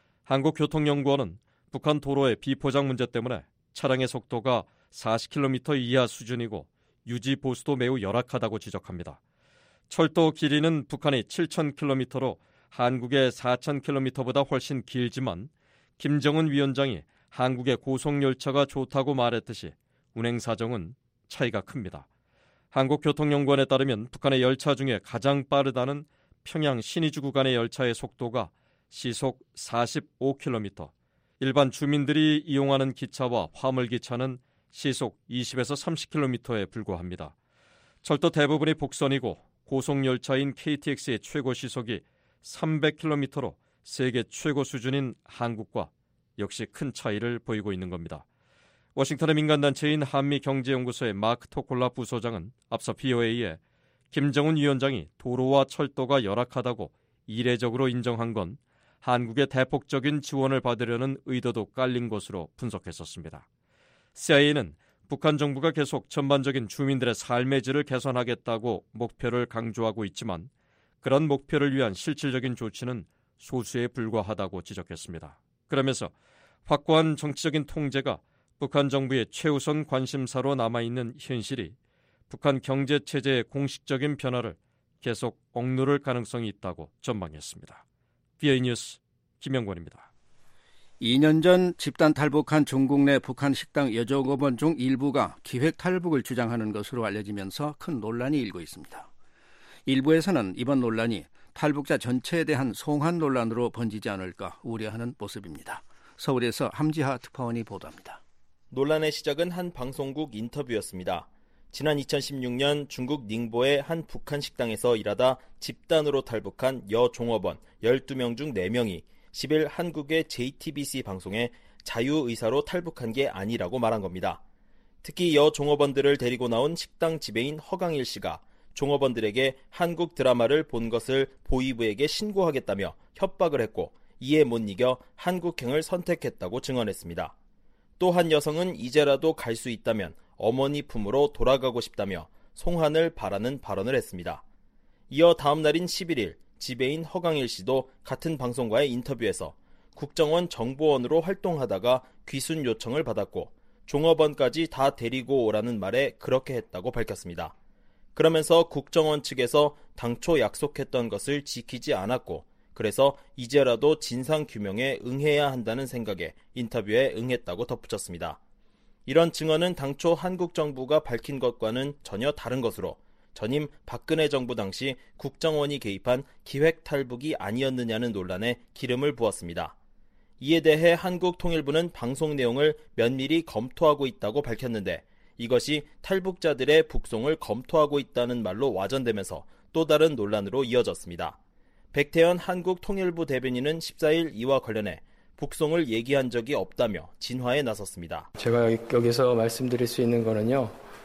한국교통연구원은 북한 도로의 비포장 문제 때문에 차량의 속도가 사십 킬로미터 이하 수준이고 유지 보수도 매우 열악하다고 지적합니다. 철도 길이는 북한이 칠천 킬로미터로 한국의 사천 킬로미터보다 훨씬 길지만 김정은 위원장이 한국의 고속열차가 좋다고 말했듯이 운행 사정은 차이가 큽니다. 한국교통연구원에 따르면 북한의 열차 중에 가장 빠르다는 평양 신의주 구간의 열차의 속도가 시속 사십오 킬로미터, 일반 주민들이 이용하는 기차와 화물기차는 시속 이십에서 삼십 킬로미터에 불과합니다. 철도 대부분이 복선이고 고속열차인 케이티엑스의 최고 시속이 삼백 킬로미터로 세계 최고 수준인 한국과 역시 큰 차이를 보이고 있는 겁니다. 워싱턴의 민간단체인 한미경제연구소의 마크 토콜라 부소장은 앞서 브이오에이에 김정은 위원장이 도로와 철도가 열악하다고 이례적으로 인정한 건 한국의 대폭적인 지원을 받으려는 의도도 깔린 것으로 분석했었습니다. 씨아이에이는 북한 정부가 계속 전반적인 주민들의 삶의 질을 개선하겠다고 목표를 강조하고 있지만 그런 목표를 위한 실질적인 조치는 소수에 불과하다고 지적했습니다. 그러면서 확고한 정치적인 통제가 북한 정부의 최우선 관심사로 남아있는 현실이 북한 경제체제의 공식적인 변화를 계속 억누를 가능성이 있다고 전망했습니다. 비오에이 뉴스 김영권입니다. 이 년 전 집단 탈북한 중국 내 북한 식당 여종업원 중 일부가 기획 탈북을 주장하는 것으로 알려지면서 큰 논란이 일고 있습니다. 일부에서는 이번 논란이 탈북자 전체에 대한 송환 논란으로 번지지 않을까 우려하는 모습입니다. 서울에서 함지하 특파원이 보도합니다. 논란의 시작은 한 방송국 인터뷰였습니다. 지난 이천십육 년 중국 닝보의 한 북한 식당에서 일하다 집단으로 탈북한 여종업원 열두 명 중 네 명이 십 일 한국의 제이티비씨 방송에 자유의사로 탈북한 게 아니라고 말한 겁니다. 특히 여종업원들을 데리고 나온 식당 지배인 허강일 씨가 종업원들에게 한국 드라마를 본 것을 보이부에게 신고하겠다며 협박을 했고 이에 못 이겨 한국행을 선택했다고 증언했습니다. 또 한 여성은 이제라도 갈 수 있다면 어머니 품으로 돌아가고 싶다며 송환을 바라는 발언을 했습니다. 이어 다음 날인 십일 일 지배인 허강일 씨도 같은 방송과의 인터뷰에서 국정원 정보원으로 활동하다가 귀순 요청을 받았고 종업원까지 다 데리고 오라는 말에 그렇게 했다고 밝혔습니다. 그러면서 국정원 측에서 당초 약속했던 것을 지키지 않았고 그래서 이제라도 진상규명에 응해야 한다는 생각에 인터뷰에 응했다고 덧붙였습니다. 이런 증언은 당초 한국 정부가 밝힌 것과는 전혀 다른 것으로 전임 박근혜 정부 당시 국정원이 개입한 기획 탈북이 아니었느냐는 논란에 기름을 부었습니다. 이에 대해 한국통일부는 방송 내용을 면밀히 검토하고 있다고 밝혔는데 이것이 탈북자들의 북송을 검토하고 있다는 말로 와전되면서 또 다른 논란으로 이어졌습니다. 백태현 한국통일부 대변인은 십사 일 이와 관련해 북송을 얘기한 적이 없다며 진화에 나섰습니다. 제가 여기서 말씀드릴 수 있는 거는요.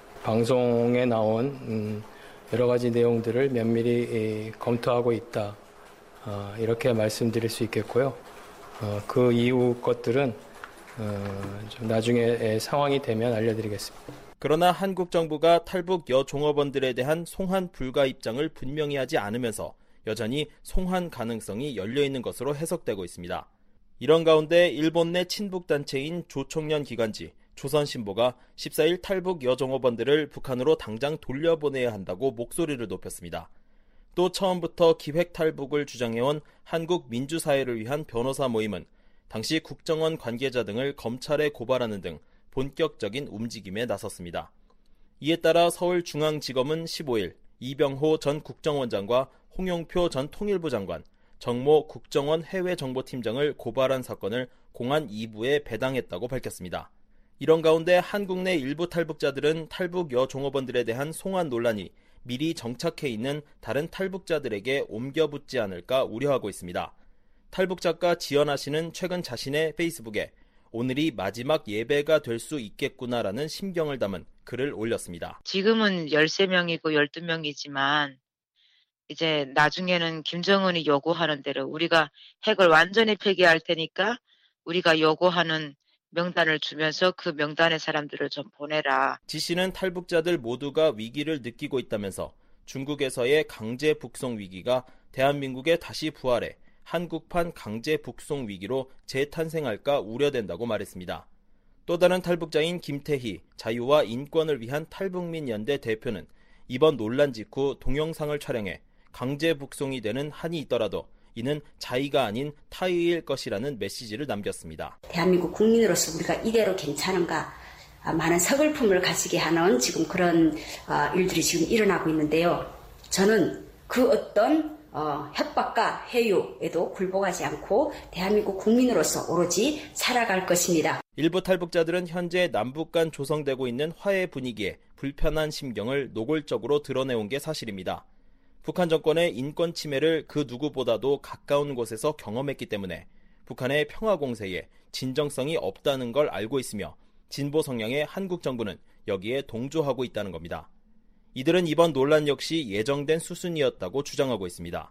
방송에 나온 음, 여러 가지 내용들을 면밀히 검토하고 있다. 어, 이렇게 말씀드릴 수 있겠고요. 어, 그 이후 것들은 어, 좀 나중에 상황이 되면 알려드리겠습니다. 그러나 한국 정부가 탈북 여종업원들에 대한 송환 불가 입장을 분명히 하지 않으면서 여전히 송환 가능성이 열려있는 것으로 해석되고 있습니다. 이런 가운데 일본 내 친북단체인 조총련 기관지 조선신보가 십사 일 탈북 여종업원들을 북한으로 당장 돌려보내야 한다고 목소리를 높였습니다. 또 처음부터 기획 탈북을 주장해온 한국민주사회를 위한 변호사 모임은 당시 국정원 관계자 등을 검찰에 고발하는 등 본격적인 움직임에 나섰습니다. 이에 따라 서울중앙지검은 십오 일 이병호 전 국정원장과 홍영표 전 통일부 장관, 정모 국정원 해외정보팀장을 고발한 사건을 공안 이 부에 배당했다고 밝혔습니다. 이런 가운데 한국 내 일부 탈북자들은 탈북 여종업원들에 대한 송환 논란이 미리 정착해 있는 다른 탈북자들에게 옮겨붙지 않을까 우려하고 있습니다. 탈북 작가 지연아 씨는 최근 자신의 페이스북에 오늘이 마지막 예배가 될 수 있겠구나라는 심경을 담은 글을 올렸습니다. 지금은 열세 명이고 열두 명이지만 이제 나중에는 김정은이 요구하는 대로 우리가 핵을 완전히 폐기할 테니까 우리가 요구하는 명단을 주면서 그 명단의 사람들을 좀 보내라. 지 씨는 탈북자들 모두가 위기를 느끼고 있다면서 중국에서의 강제 북송 위기가 대한민국에 다시 부활해 한국판 강제 북송 위기로 재탄생할까 우려된다고 말했습니다. 또 다른 탈북자인 김태희 자유와 인권을 위한 탈북민 연대 대표는 이번 논란 직후 동영상을 촬영해 강제 북송이 되는 한이 있더라도 이는 자의가 아닌 타의일 것이라는 메시지를 남겼습니다. 대한민국 국민으로서 우리가 이대로 괜찮은가 많은 서글픔을 가지게 하는 지금 그런 일들이 지금 일어나고 있는데요. 저는 그 어떤 어, 협박과 해유에도 굴복하지 않고 대한민국 국민으로서 오로지 살아갈 것입니다. 일부 탈북자들은 현재 남북 간 조성되고 있는 화해 분위기에 불편한 심경을 노골적으로 드러내온 게 사실입니다. 북한 정권의 인권 침해를 그 누구보다도 가까운 곳에서 경험했기 때문에 북한의 평화 공세에 진정성이 없다는 걸 알고 있으며 진보 성향의 한국 정부는 여기에 동조하고 있다는 겁니다. 이들은 이번 논란 역시 예정된 수순이었다고 주장하고 있습니다.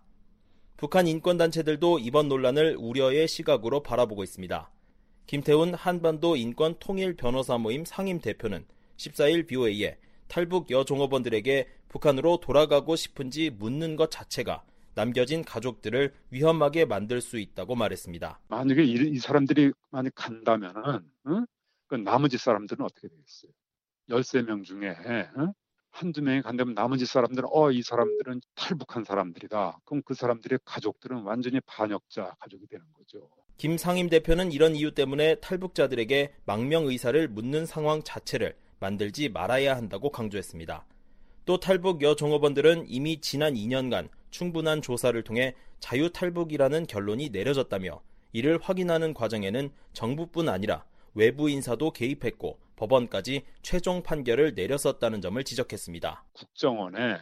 북한 인권단체들도 이번 논란을 우려의 시각으로 바라보고 있습니다. 김태훈 한반도 인권 통일 변호사 모임 상임 대표는 십사 일 비오에이에 탈북 여종업원들에게 북한으로 돌아가고 싶은지 묻는 것 자체가 남겨진 가족들을 위험하게 만들 수 있다고 말했습니다. 만약에 이, 이 사람들이 만약 간다면은, 응? 그 나머지 사람들은 어떻게 되겠어요? 열세 명 중에 응? 한두 명이 간다면 나머지 사람들은 어, 이 사람들은 탈북한 사람들이다. 그럼 그 사람들의 가족들은 완전히 반역자 가족이 되는 거죠. 김 상임 대표는 이런 이유 때문에 탈북자들에게 망명 의사를 묻는 상황 자체를 만들지 말아야 한다고 강조했습니다. 또 탈북 여종업원들은 이미 지난 이 년간 충분한 조사를 통해 자유탈북이라는 결론이 내려졌다며 이를 확인하는 과정에는 정부뿐 아니라 외부 인사도 개입했고 법원까지 최종 판결을 내렸었다는 점을 지적했습니다. 국정원에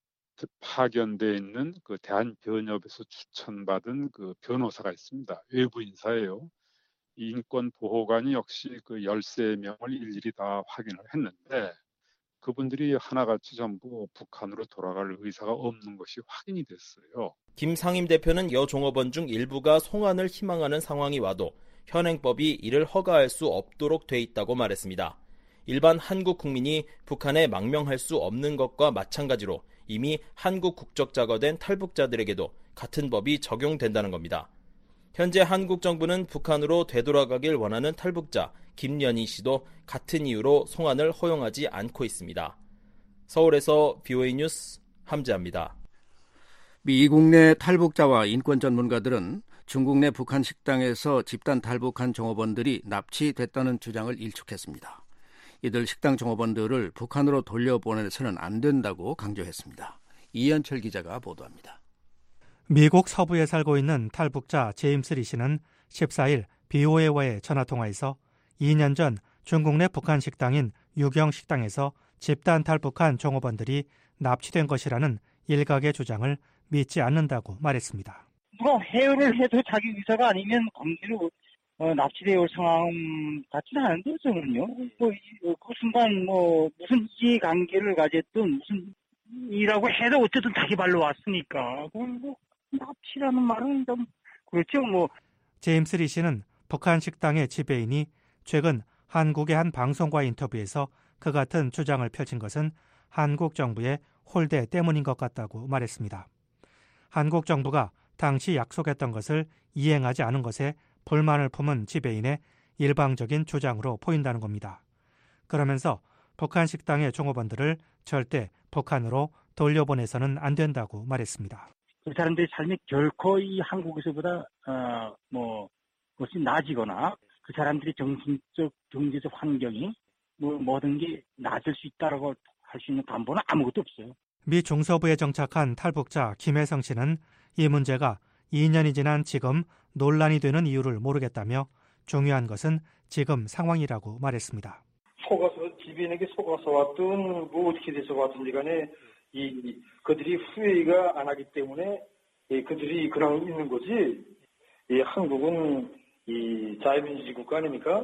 파견돼 있는 그 대한변협에서 추천받은 그 변호사가 있습니다. 외부 인사예요. 인권보호관이 역시 그 열세 명을 일일이 다 확인을 했는데 그분들이 하나같이 전부 북한으로 돌아갈 의사가 없는 것이 확인이 됐어요. 김 상임 대표는 여종업원 중 일부가 송환을 희망하는 상황이 와도 현행법이 이를 허가할 수 없도록 돼 있다고 말했습니다. 일반 한국 국민이 북한에 망명할 수 없는 것과 마찬가지로 이미 한국 국적자가 된 탈북자들에게도 같은 법이 적용된다는 겁니다. 현재 한국 정부는 북한으로 되돌아가길 원하는 탈북자 김연희 씨도 같은 이유로 송환을 허용하지 않고 있습니다. 서울에서 비오에이 뉴스 함재합니다. 미국 내 탈북자와 인권 전문가들은 중국 내 북한 식당에서 집단 탈북한 종업원들이 납치됐다는 주장을 일축했습니다. 이들 식당 종업원들을 북한으로 돌려보내서는 안 된다고 강조했습니다. 이현철 기자가 보도합니다. 미국 서부에 살고 있는 탈북자 제임스 리 씨는 십사 일 비오에이와의 전화통화에서 이 년 전 중국 내 북한 식당인 유경 식당에서 집단 탈북한 종업원들이 납치된 것이라는 일각의 주장을 믿지 않는다고 말했습니다. 누가 회유를 해도 자기 의사가 아니면 강제로 어, 납치되어 올 상황 같지는 않은데 저는요. 뭐, 그 순간 뭐 무슨 이해관계를 가졌든 무슨 이라고 해도 어쨌든 자기 발로 왔으니까 그걸 뭐 납치라는 말은 좀 그렇죠. 뭐 제임스 리 씨는 북한 식당의 지배인이 최근 한국의 한 방송과 인터뷰에서 그 같은 주장을 펼친 것은 한국 정부의 홀대 때문인 것 같다고 말했습니다. 한국 정부가 당시 약속했던 것을 이행하지 않은 것에 불만을 품은 지배인의 일방적인 주장으로 보인다는 겁니다. 그러면서 북한 식당의 종업원들을 절대 북한으로 돌려보내서는 안 된다고 말했습니다. 그 사람들의 삶이 결코 이 한국에서보다 어, 뭐 그것이 나아지거나 그 사람들의 정신적, 경제적 환경이 뭐 모든 게 나아질 수 있다라고 할 수 있는 담보는 아무것도 없어요. 미 중서부에 정착한 탈북자 김혜성 씨는 이 문제가 이 년이 지난 지금 논란이 되는 이유를 모르겠다며 중요한 것은 지금 상황이라고 말했습니다. 속아서 지배인에게 속아서 왔든 뭐 어떻게 돼서 왔든지 간에 이 그들이 후회가 안 하기 때문에 예, 그들이 그냥 있는 거지. 이 한국은 이 자유민주주의 국가 아닙니까?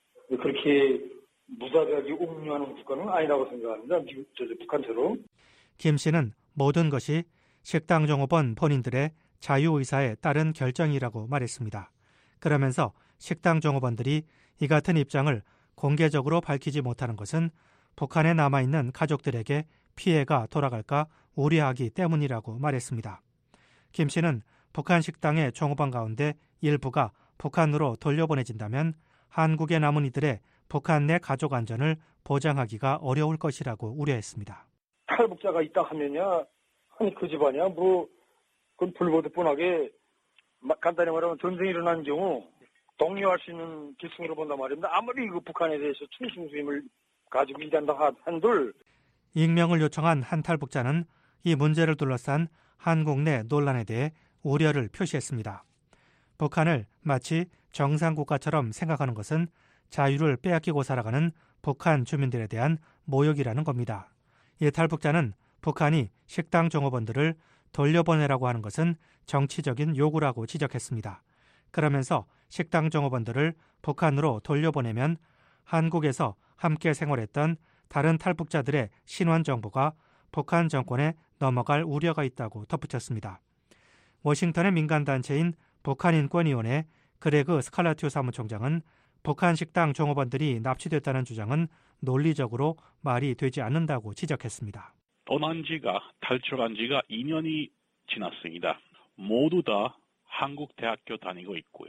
그렇게 무자비하게 옹료하는 국가는 아니라고 생각합니다. 미국, 저, 북한처럼. 김 씨는 모든 것이 식당 종업원 본인들의 자유의사에 따른 결정이라고 말했습니다. 그러면서 식당 종업원들이 이 같은 입장을 공개적으로 밝히지 못하는 것은 북한에 남아있는 가족들에게 피해가 돌아갈까 우려하기 때문이라고 말했습니다. 김 씨는 북한 식당의 종업원 가운데 일부가 북한으로 돌려보내진다면 한국에 남은 이들의 북한 내 가족 안전을 보장하기가 어려울 것이라고 우려했습니다. 탈북자가 있다 하면야 아니 그 집안이야 뭐 그건 불보듯 뻔하게 간단히 말하면 전쟁이 일어난 경우 독려할 수 있는 기승으로 본단 말입니다. 아무리 그 북한에 대해서 충성심을 가지고 일한다 한들. 익명을 요청한 한 탈북자는 이 문제를 둘러싼 한국 내 논란에 대해 우려를 표시했습니다. 북한을 마치 정상국가처럼 생각하는 것은 자유를 빼앗기고 살아가는 북한 주민들에 대한 모욕이라는 겁니다. 이 탈북자는 북한이 식당 종업원들을 돌려보내라고 하는 것은 정치적인 요구라고 지적했습니다. 그러면서 식당 종업원들을 북한으로 돌려보내면 한국에서 함께 생활했던 다른 탈북자들의 신원 정보가 북한 정권에 넘어갈 우려가 있다고 덧붙였습니다. 워싱턴의 민간단체인 북한인권위원회 그레그 스칼라튜 사무총장은 북한 식당 종업원들이 납치됐다는 주장은 논리적으로 말이 되지 않는다고 지적했습니다. 떠난 지가 탈출한 지가 이 년이 지났습니다. 모두 다 한국 대학교 다니고 있고요.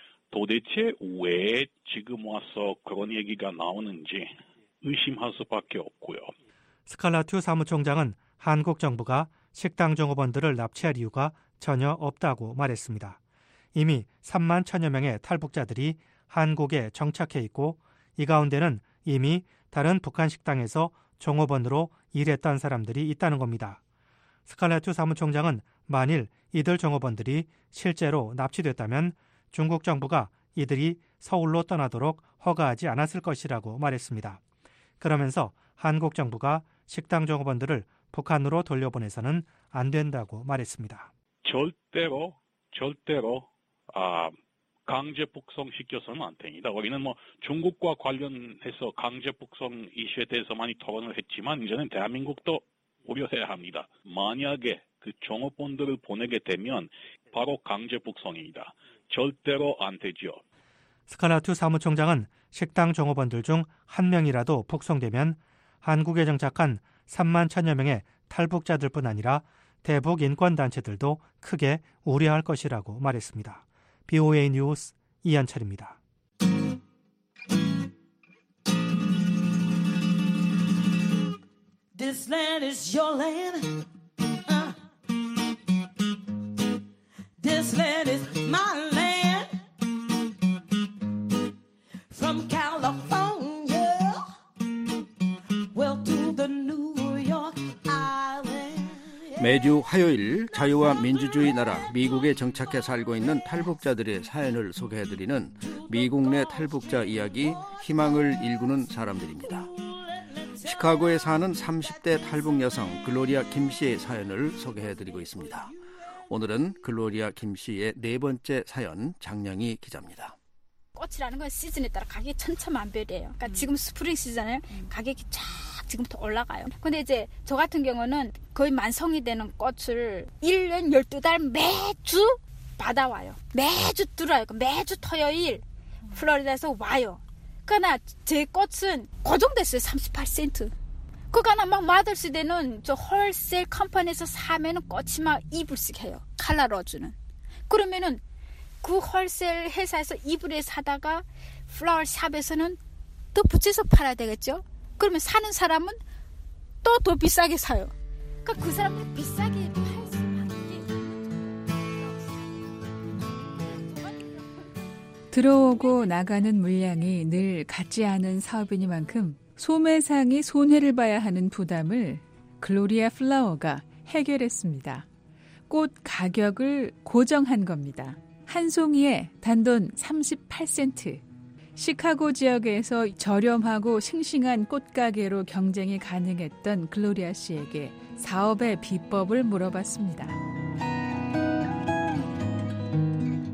도대체 왜 지금 와서 그런 얘기가 나오는지 의심할 수밖에 없고요. 스칼라튜 사무총장은 한국 정부가 식당 종업원들을 납치할 이유가 전혀 없다고 말했습니다. 이미 삼만 천여 명의 탈북자들이 한국에 정착해 있고 이 가운데는 이미 다른 북한 식당에서 종업원으로 일했던 사람들이 있다는 겁니다. 스칼라튜 사무총장은 만일 이들 종업원들이 실제로 납치됐다면 중국 정부가 이들이 서울로 떠나도록 허가하지 않았을 것이라고 말했습니다. 그러면서 한국 정부가 식당 종업원들을 북한으로 돌려보내서는 안 된다고 말했습니다. 절대로 절대로 아, 강제 북송시켜서는 안 됩니다. 우리는 뭐 중국과 관련해서 강제 북송 이슈에 대해서 많이 토론을 했지만 이제는 대한민국도 우려해야 합니다. 만약에 그 종업원들을 보내게 되면 바로 강제 북송입니다. 절대로 안 되죠. 스칼라튜 사무총장은 식당 종업원들 중 한 명이라도 북송되면 한국에 정착한 삼만 천여 명의 탈북자들뿐 아니라 대북 인권단체들도 크게 우려할 것이라고 말했습니다. 비오에이 뉴스 이한철입니다. This land is your land. Uh. This land is my land. From California, well to the New York Island. 매주 화요일 자유와 민주주의 나라 미국에 정착해 살고 있는 탈북자들의 사연을 소개해드리는 미국 내 탈북자 이야기 희망을 일구는 사람들입니다. 시카고에 사는 삼십 대 탈북 여성 글로리아 김 씨의 사연을 소개해드리고 있습니다. 오늘은 글로리아 김 씨의 네 번째 사연 장량희 기자입니다. 꽃이라는 건 시즌에 따라 가격이 천차만별이에요. 그러니까 음. 지금 스프링 시즌에 가격이 쫙 지금부터 올라가요. 근데 이제 저 같은 경우는 거의 만성이 되는 꽃을 일 년 열두 달 매주 받아와요. 매주 들어와요. 매주 토요일 플로리다에서 와요. 그러나 제 꽃은 고정됐어요. 삼십팔 센트. 그거나 막 마더스 데는 저 홀세일 컴퍼니에서 사면은 꽃이 막 이불씩 해요. 칼라 로즈는. 그러면은 그 홀세일 회사에서 이불에 사다가 플라워 샵에서는 더 붙여서 팔아야 되겠죠. 그러면 사는 사람은 또 더 비싸게 사요. 그러니까 그 사람은 비싸게 팔 수밖에. 들어오고 나가는 물량이 늘 같지 않은 사업이니만큼 소매상이 손해를 봐야 하는 부담을 글로리아 플라워가 해결했습니다. 꽃 가격을 고정한 겁니다. 한 송이에 단돈 삼십팔 센트. 시카고 지역에서 저렴하고 싱싱한 꽃가게로 경쟁이 가능했던 글로리아 씨에게 사업의 비법을 물어봤습니다.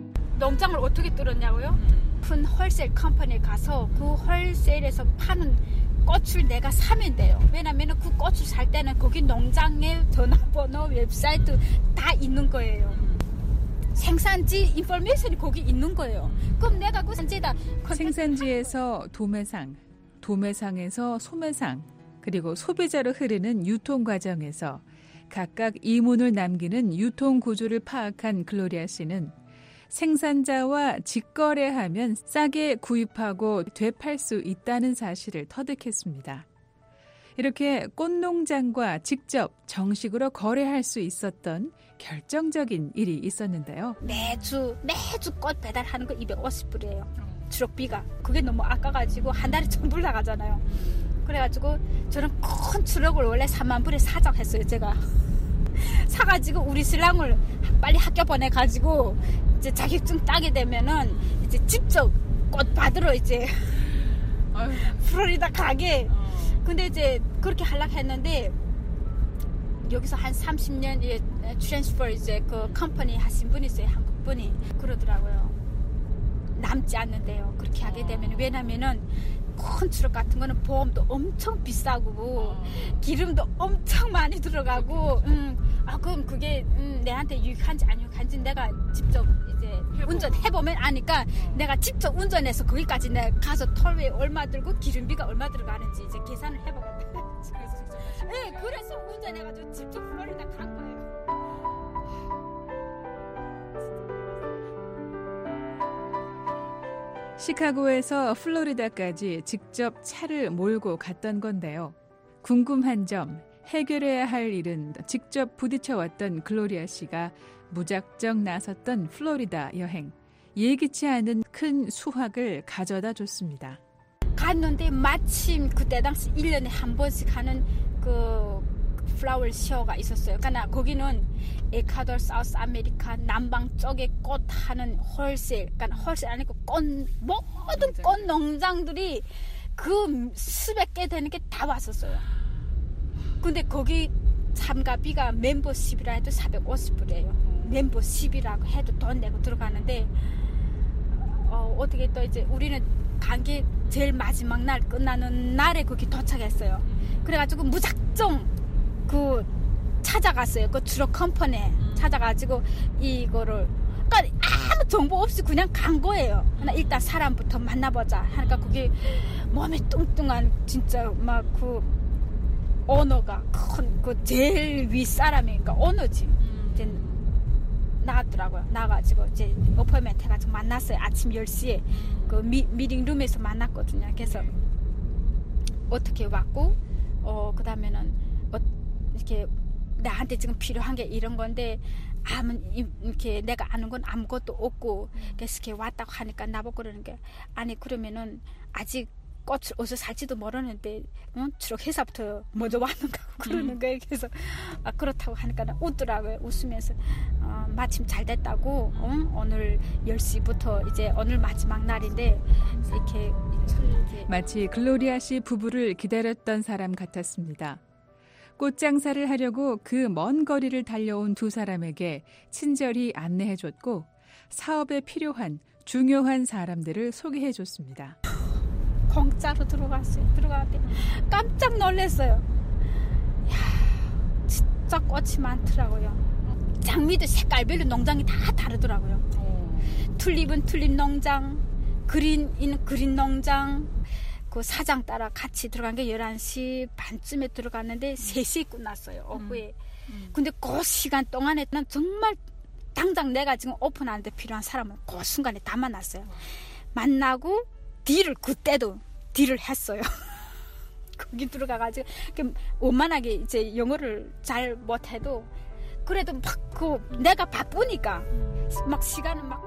농장을 어떻게 뚫었냐고요? 큰 홀세일 컴퍼니에 가서 그 홀세일에서 파는 꽃을 내가 사면 돼요. 왜냐면 그 꽃을 살 때는 거기 농장에 전화번호, 웹사이트 다 있는 거예요. 생산지 인포메이션이 거기 있는 거예요. 그럼 내가 그 생산지에다 생산지에서 도매상, 도매상에서 소매상, 그리고 소비자로 흐르는 유통 과정에서 각각 이문을 남기는 유통 구조를 파악한 글로리아 씨는 생산자와 직거래하면 싸게 구입하고 되팔 수 있다는 사실을 터득했습니다. 이렇게 꽃농장과 직접 정식으로 거래할 수 있었던 결정적인 일이 있었는데요. 매주 매주 꽃 배달하는 거 이백오십 불이에요. 트럭비가. 그게 너무 아까가지고 한 달에 천불 나가잖아요. 그래가지고 저는 큰 트럭을 원래 삼만 불에 사정했어요. 제가 사가지고 우리 신랑을 빨리 학교 보내가지고 이제 자격증 따게 되면은 이제 직접 꽃 받으러 이제 플로리다 가게. 근데 이제 그렇게 하려고 했는데 여기서 한 삼십 년 이제 트랜스퍼 이제 그 컴퍼니 하신 분이 있어요. 한국 분이 그러더라고요. 남지 않는데요. 그렇게 하게 되면 왜냐면은 큰 트럭 같은 거는 보험도 엄청 비싸고 기름도 엄청 많이 들어가고 음, 아 그럼 그게 음, 내한테 유익한지 안 유익한지 내가 직접 이제 운전해보면 아니까 내가 직접 운전해서 거기까지 내가 가서 톨웨이 얼마 들고 기름비가 얼마 들어가는지 이제 계산을 해보거든요. 네, 그래서 운전해가지고 직접 플로리다 간 거예요. 시카고에서 플로리다까지 직접 차를 몰고 갔던 건데요. 궁금한 점, 해결해야 할 일은 직접 부딪혀왔던 글로리아 씨가 무작정 나섰던 플로리다 여행. 예기치 않은 큰 수확을 가져다 줬습니다. 갔는데 마침 그때 당시 일 년에 한 번씩 하는 그 플라워 쇼가 있었어요. 그러니까 거기는 에콰도르, 사우스 아메리카, 남방 쪽에 꽃 하는 홀세일, 그러니까 홀세일 아니고 꽃, 모든 꽃 농장들이 그 수백 개 되는 게 다 왔었어요. 근데 거기 참가비가 멤버십이라 해도 사백오십 불이에요. 멤버십이라고 해도 돈 내고 들어가는데 어, 어떻게 또 이제 우리는 간 게 제일 마지막 날 끝나는 날에 거기 도착했어요. 그래가지고 무작정 그 찾아갔어요. 그 트럭 컴퍼니에 찾아가지고 이거를 그러니까 아무 정보 없이 그냥 간 거예요. 하나 일단 사람부터 만나보자 하니까 그게 몸에 뚱뚱한 진짜 막 그 오너가 큰 그 제일 위 사람이니까 오너지 이제 나왔더라고요. 나가지고 이제 어포인트먼트 해가지고 만났어요. 아침 열 시에 그 미, 미팅룸에서 만났거든요. 그래서 어떻게 왔고 어 그다음에는 어, 이렇게 나한테 지금 필요한 게 이런 건데 아무 이렇게 내가 아는 건 아무것도 없고 그래서 이렇게 왔다고 하니까 나보고 그러는 게 아니 그러면은 아직 꽃을 어디서 살지도 모르는데 응? 트럭 회사부터 먼저 왔는가 그러는 거예요. 그래서 아, 그렇다고 하니까 웃더라고요. 웃으면서 어, 마침 잘 됐다고 응? 오늘 열 시부터 이제 오늘 마지막 날인데 이렇게 마치 글로리아 씨 부부를 기다렸던 사람 같았습니다. 꽃장사를 하려고 그 먼 거리를 달려온 두 사람에게 친절히 안내해줬고 사업에 필요한 중요한 사람들을 소개해줬습니다. 공짜로 들어갔어요. 들어가는데 깜짝 놀랐어요. 이야, 진짜 꽃이 많더라고요. 장미도 색깔별로 농장이 다 다르더라고요. 튤립은 튤립 농장, 그린은 그린 농장. 그 사장 따라 같이 들어간 게 열한 시 반쯤에 들어갔는데 세 시에 끝났어요. 오후에. 음. 근데 그 시간 동안에는 정말 당장 내가 지금 오픈하는데 필요한 사람을 그 순간에 다 만났어요. 만나고 딜을 그때도 딜을 했어요. 거기 들어가가지고 원만하게 이제 영어를 잘 못해도 그래도 막 그 내가 바쁘니까 막 시간은 막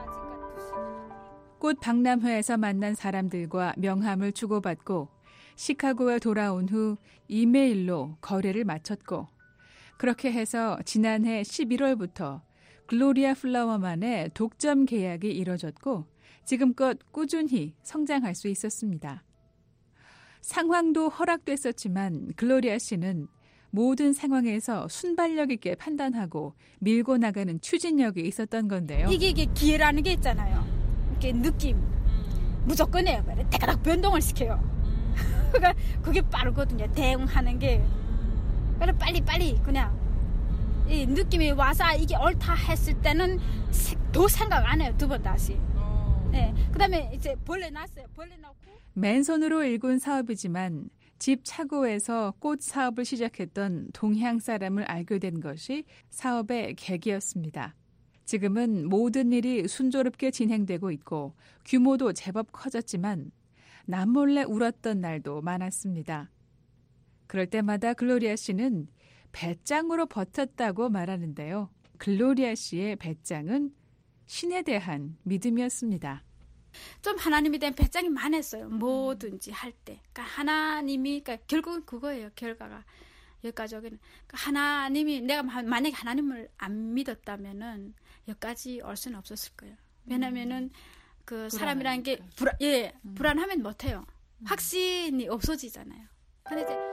꽃 박람회에서 만난 사람들과 명함을 주고받고 시카고에 돌아온 후 이메일로 거래를 마쳤고 그렇게 해서 지난해 십일월부터 글로리아 플라워만의 독점 계약이 이뤄졌고 지금껏 꾸준히 성장할 수 있었습니다. 상황도 허락됐었지만 글로리아 씨는 모든 상황에서 순발력 있게 판단하고 밀고 나가는 추진력이 있었던 건데요. 이게, 이게 기회라는 게 있잖아요. 이게 느낌. 무조건 해요. 대가닥 변동을 시켜요. 그러니까 그게 빠르거든요. 대응하는 게. 그래서 빨리빨리 그냥 이 느낌이 와서 이게 옳다 했을 때는 더 생각 안 해요. 두 번 다시. 네. 그다음에 이제 벌레 났어요. 벌레 났고. 맨손으로 일군 사업이지만 집 차고에서 꽃 사업을 시작했던 동향 사람을 알게 된 것이 사업의 계기였습니다. 지금은 모든 일이 순조롭게 진행되고 있고 규모도 제법 커졌지만 남몰래 울었던 날도 많았습니다. 그럴 때마다 글로리아 씨는 배짱으로 버텼다고 말하는데요. 글로리아 씨의 배짱은 신에 대한 믿음이었습니다. 좀 하나님에 대한 배짱이 많았어요. 뭐든지 할 때. 그러니까 하나님이, 그러니까 결국은 그거예요. 결과가. 여기까지 오기는. 그러니까 하나님이, 내가 만약에 하나님을 안 믿었다면은 여기까지 올 수는 없었을 거예요. 왜냐면은 그 사람이라는 게 불안, 예, 음. 불안하면 못해요. 음. 확신이 없어지잖아요. 근데 이제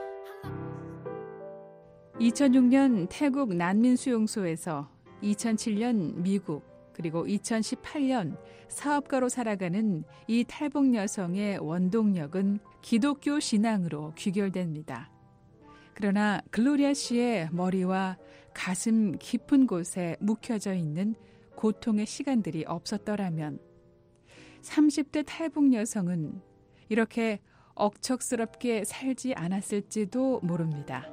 이천육 년 태국 난민 수용소에서 이천칠 년 미국 그리고 이천십팔 년 사업가로 살아가는 이 탈북 여성의 원동력은 기독교 신앙으로 귀결됩니다. 그러나 글로리아 씨의 머리와 가슴 깊은 곳에 묵혀져 있는 고통의 시간들이 없었더라면 삼십 대 탈북 여성은 이렇게 억척스럽게 살지 않았을지도 모릅니다.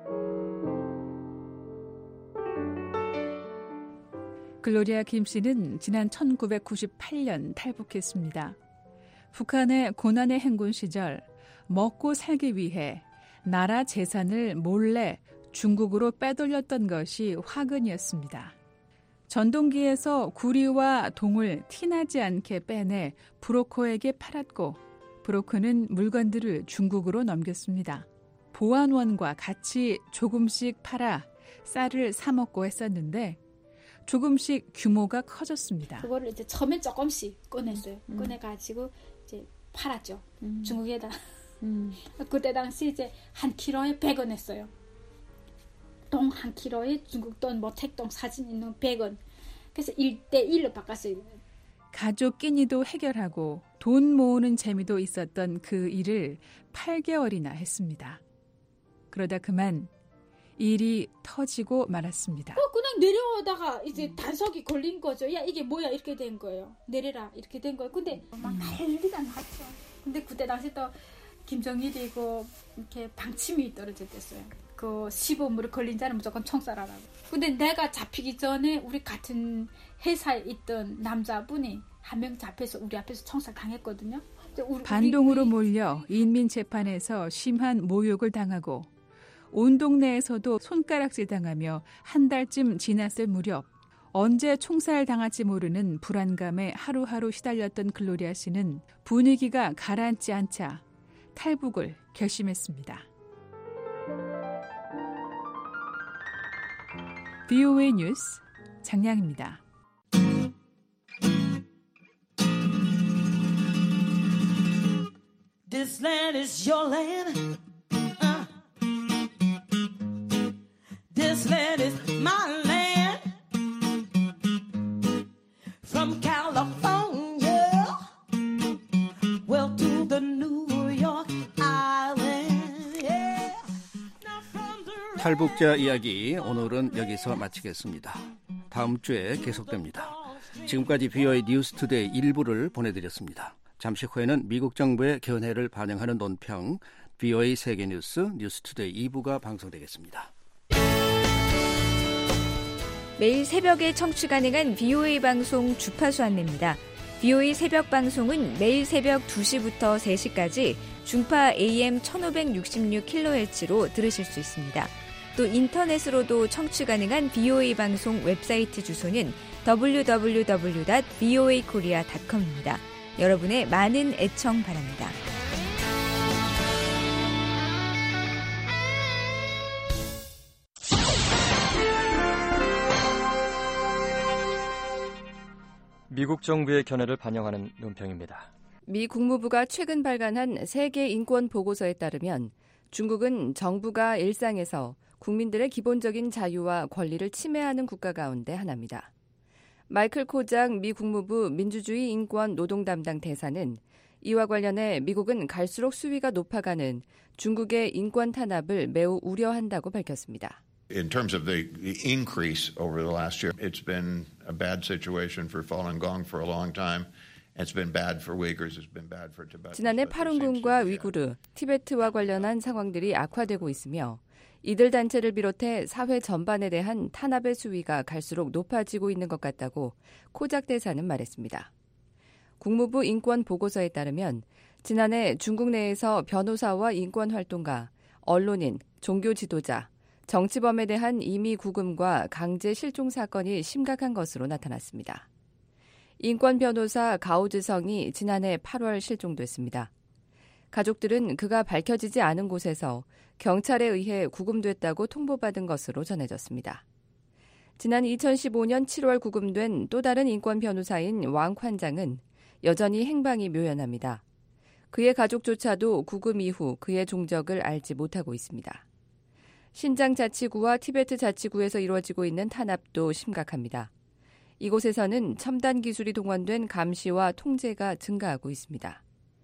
글로리아 김 씨는 지난 천구백구십팔 년 탈북했습니다. 북한의 고난의 행군 시절 먹고 살기 위해 나라 재산을 몰래 중국으로 빼돌렸던 것이 화근이었습니다. 전동기에서 구리와 동을 티나지 않게 빼내 브로커에게 팔았고 브로커는 물건들을 중국으로 넘겼습니다. 보안원과 같이 조금씩 팔아 쌀을 사 먹고 했었는데 조금씩 규모가 커졌습니다. 그거를 이제 처음에 조금씩 꺼냈어요. 음. 꺼내가지고 이제 팔았죠. 음. 중국에다. 음. 그때 당시 이제 한 킬로에 백 원 했어요. 동 한 킬로에 중국 돈, 뭐 택동 사진 있는 백 원. 그래서 일 대 일로 바꿨어요. 가족 끼니도 해결하고 돈 모으는 재미도 있었던 그 일을 팔 개월이나 했습니다. 그러다 그만 일이 터지고 말았습니다. 어, 그냥 내려오다가 이제 음. 단속이 걸린 거죠. 야, 이게 뭐야? 이렇게 된 거예요. 내려라. 이렇게 된 거예요. 근데 막 난리가 났죠. 근데 그때 당시 또 김정일이고 이렇게 방침이 떨어졌댔어요. 그 시범으로 걸린 자는 무조건 총살하라고. 근데 내가 잡히기 전에 우리 같은 회사에 있던 남자분이 한 명 잡혀서 우리 앞에서 총살 당했거든요. 우리, 반동으로 우리, 몰려 인민재판에서 심한 모욕을 당하고 온 동네에서도 손가락질 당하며 한 달쯤 지났을 무렵 언제 총살 당할지 모르는 불안감에 하루하루 시달렸던 글로리아 씨는 분위기가 가라앉지 않자 탈북을 결심했습니다. 브이오에이 뉴스 장량입니다. This land is your land. Uh. This land is my land. From California, well to the New York Island. Yeah. 탈북자 이야기 오늘은 여기서 마치겠습니다. 다음 주에 계속됩니다. 지금까지 브이오에이 뉴스투데이 일부를 보내드렸습니다. 잠시 후에는 미국 정부의 견해를 반영하는 논평 브이오에이 세계뉴스 뉴스투데이 이 부가 방송되겠습니다. 매일 새벽에 청취 가능한 브이오에이 방송 주파수 안내입니다. 브이오에이 새벽 방송은 매일 새벽 두 시부터 세 시까지 중파 에이엠 천오백육십육 킬로헤르츠로 들으실 수 있습니다. 또 인터넷으로도 청취 가능한 브이오에이 방송 웹사이트 주소는 더블유 더블유 더블유 닷 브이오에이 코리아 닷 컴입니다. 여러분의 많은 애청 바랍니다. 미국 정부의 견해를 반영하는 논평입니다. 미 국무부가 최근 발간한 세계 인권 보고서에 따르면 중국은 정부가 일상에서 국민들의 기본적인 자유와 권리를 침해하는 국가 가운데 하나입니다. 마이클 코작 미 국무부 민주주의 인권 노동 담당 대사는 이와 관련해 미국은 갈수록 수위가 높아가는 중국의 인권 탄압을 매우 우려한다고 밝혔습니다. In terms of the, the increase over the last year, it's been a bad situation for Falun Gong for a long time. It's been bad for Uyghurs. It's been bad for Tibetans. 지난해 파룬궁과 위구르, 티베트와 관련한 상황들이 악화되고 있으며 이들 단체를 비롯해 사회 전반에 대한 탄압의 수위가 갈수록 높아지고 있는 것 같다고 코작 대사는 말했습니다. 국무부 인권 보고서에 따르면 지난해 중국 내에서 변호사와 인권활동가, 언론인, 종교 지도자, 정치범에 대한 임의 구금과 강제 실종 사건이 심각한 것으로 나타났습니다. 인권 변호사 가오즈성이 지난해 팔월 실종됐습니다. 가족들은 그가 밝혀지지 않은 곳에서 경찰에 의해 구금됐다고 통보받은 것으로 전해졌습니다. 지난 이천십오년 칠월 구금된 또 다른 인권 변호사인 왕 관장은 여전히 행방이 묘연합니다. 그의 가족조차도 구금 이후 그의 종적을 알지 못하고 있습니다. 신장 자치구와 티베트 자치구에서 이루어지고 있는 탄압도 심각합니다. 이곳에서는 첨단 기술이 동원된 감시와 통제가 증가하고 있습니다.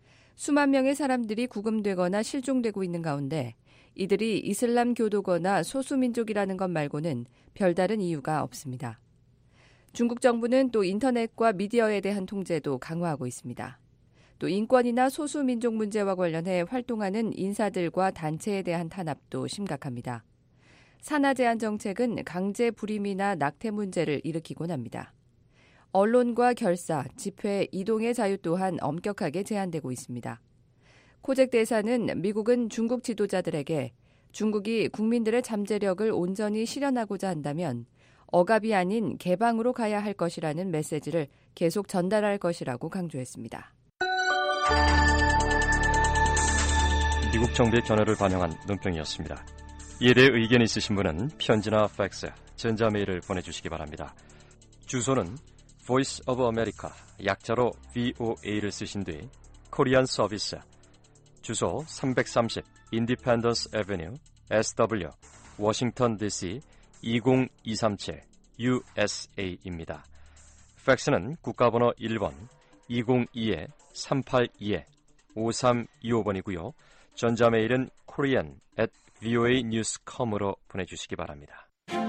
수만 명의 사람들이 구금되거나 실종되고 있는 가운데 이들이 이슬람 교도거나 소수민족이라는 것 말고는 별다른 이유가 없습니다. 중국 정부는 또 인터넷과 미디어에 대한 통제도 강화하고 있습니다. 또 인권이나 소수민족 문제와 관련해 활동하는 인사들과 단체에 대한 탄압도 심각합니다. 산하 제한 정책은 강제 불임이나 낙태 문제를 일으키곤 합니다. 언론과 결사, 집회, 이동의 자유 또한 엄격하게 제한되고 있습니다. 코잭 대사는 미국은 중국 지도자들에게 중국이 국민들의 잠재력을 온전히 실현하고자 한다면 억압이 아닌 개방으로 가야 할 것이라는 메시지를 계속 전달할 것이라고 강조했습니다. 미국 정부의 견해를 반영한 논평이었습니다. 이에 대해 의견이 있으신 분은 편지나 팩스, 전자메일을 보내주시기 바랍니다. 주소는 Voice of America, 약자로 브이오에이를 쓰신 뒤 코리안 서비스, 주소 삼백삼십 Independence Avenue, 에스더블유, 워싱턴 디씨 이공이삼칠 유에스에이입니다. 팩스는 국가번호 일 번 이공이 삼팔이 오삼이오 번이고요. 전자메일은 korean at 브이오에이 뉴스 닷컴으로 보내주시기 바랍니다.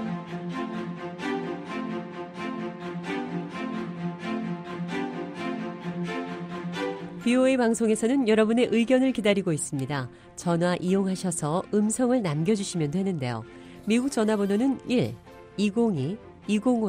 브이오에이 방송에서는 여러분의 의견을 기다리고 있습니다. 전화 이용하셔서 음성을 남겨주시면 되는데요. 미국 전화번호는 일 이공이 이공오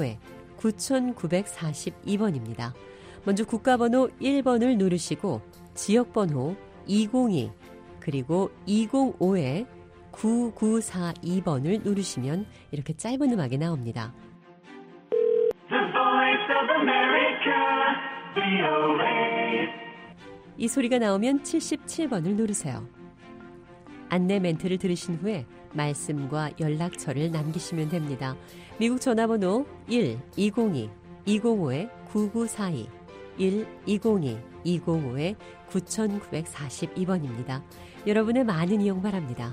구구사이 번입니다. 먼저 국가번호 일 번을 누르시고 지역번호 이공이 그리고 이공오 구구사이 번을 누르시면 이렇게 짧은 음악이 나옵니다. The Voice of America, 브이오에이. 이 소리가 나오면 칠십칠 번을 누르세요. 안내 멘트를 들으신 후에 말씀과 연락처를 남기시면 됩니다. 미국 전화번호 일 이공이 이공오 구구사이 일 이공이 이공오 구구사이 번입니다. 여러분의 많은 이용 바랍니다.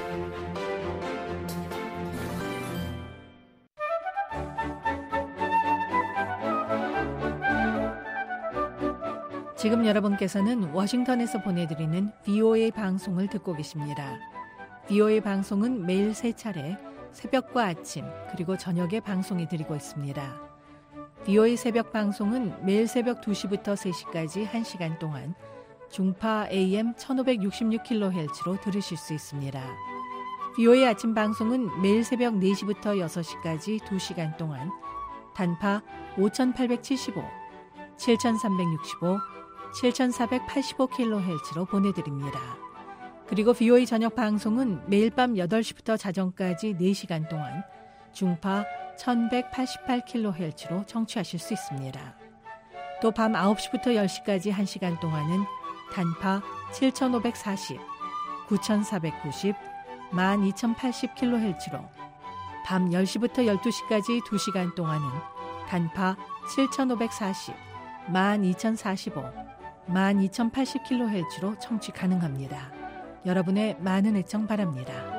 지금 여러분께서는 워싱턴에서 보내드리는 브이오에이 방송을 듣고 계십니다. 브이오에이 방송은 매일 세 차례 새벽과 아침 그리고 저녁에 방송해 드리고 있습니다. 브이오에이 새벽 방송은 매일 새벽 두 시부터 세 시까지 한 시간 동안 중파 에이엠 천오백육십육 킬로헤르츠로 들으실 수 있습니다. 브이오에이 아침 방송은 매일 새벽 네 시부터 여섯 시까지 두 시간 동안 단파 오천팔백칠십오, 칠천삼백육십오, 칠천사백팔십오 킬로헤르츠로 보내드립니다. 그리고 브이오에이 저녁 방송은 매일 밤 여덟 시부터 자정까지 네 시간 동안 중파 천백팔십팔 킬로헤르츠로 청취하실 수 있습니다. 또 밤 아홉 시부터 열 시까지 한 시간 동안은 단파 칠천오백사십, 구천사백구십, 만 이천팔십 킬로헤르츠로 밤 열 시부터 열두 시까지 두 시간 동안은 단파 칠천오백사십, 만 이천사십오, 만 이천팔십 킬로헤르츠로 청취 가능합니다. 여러분의 많은 애청 바랍니다.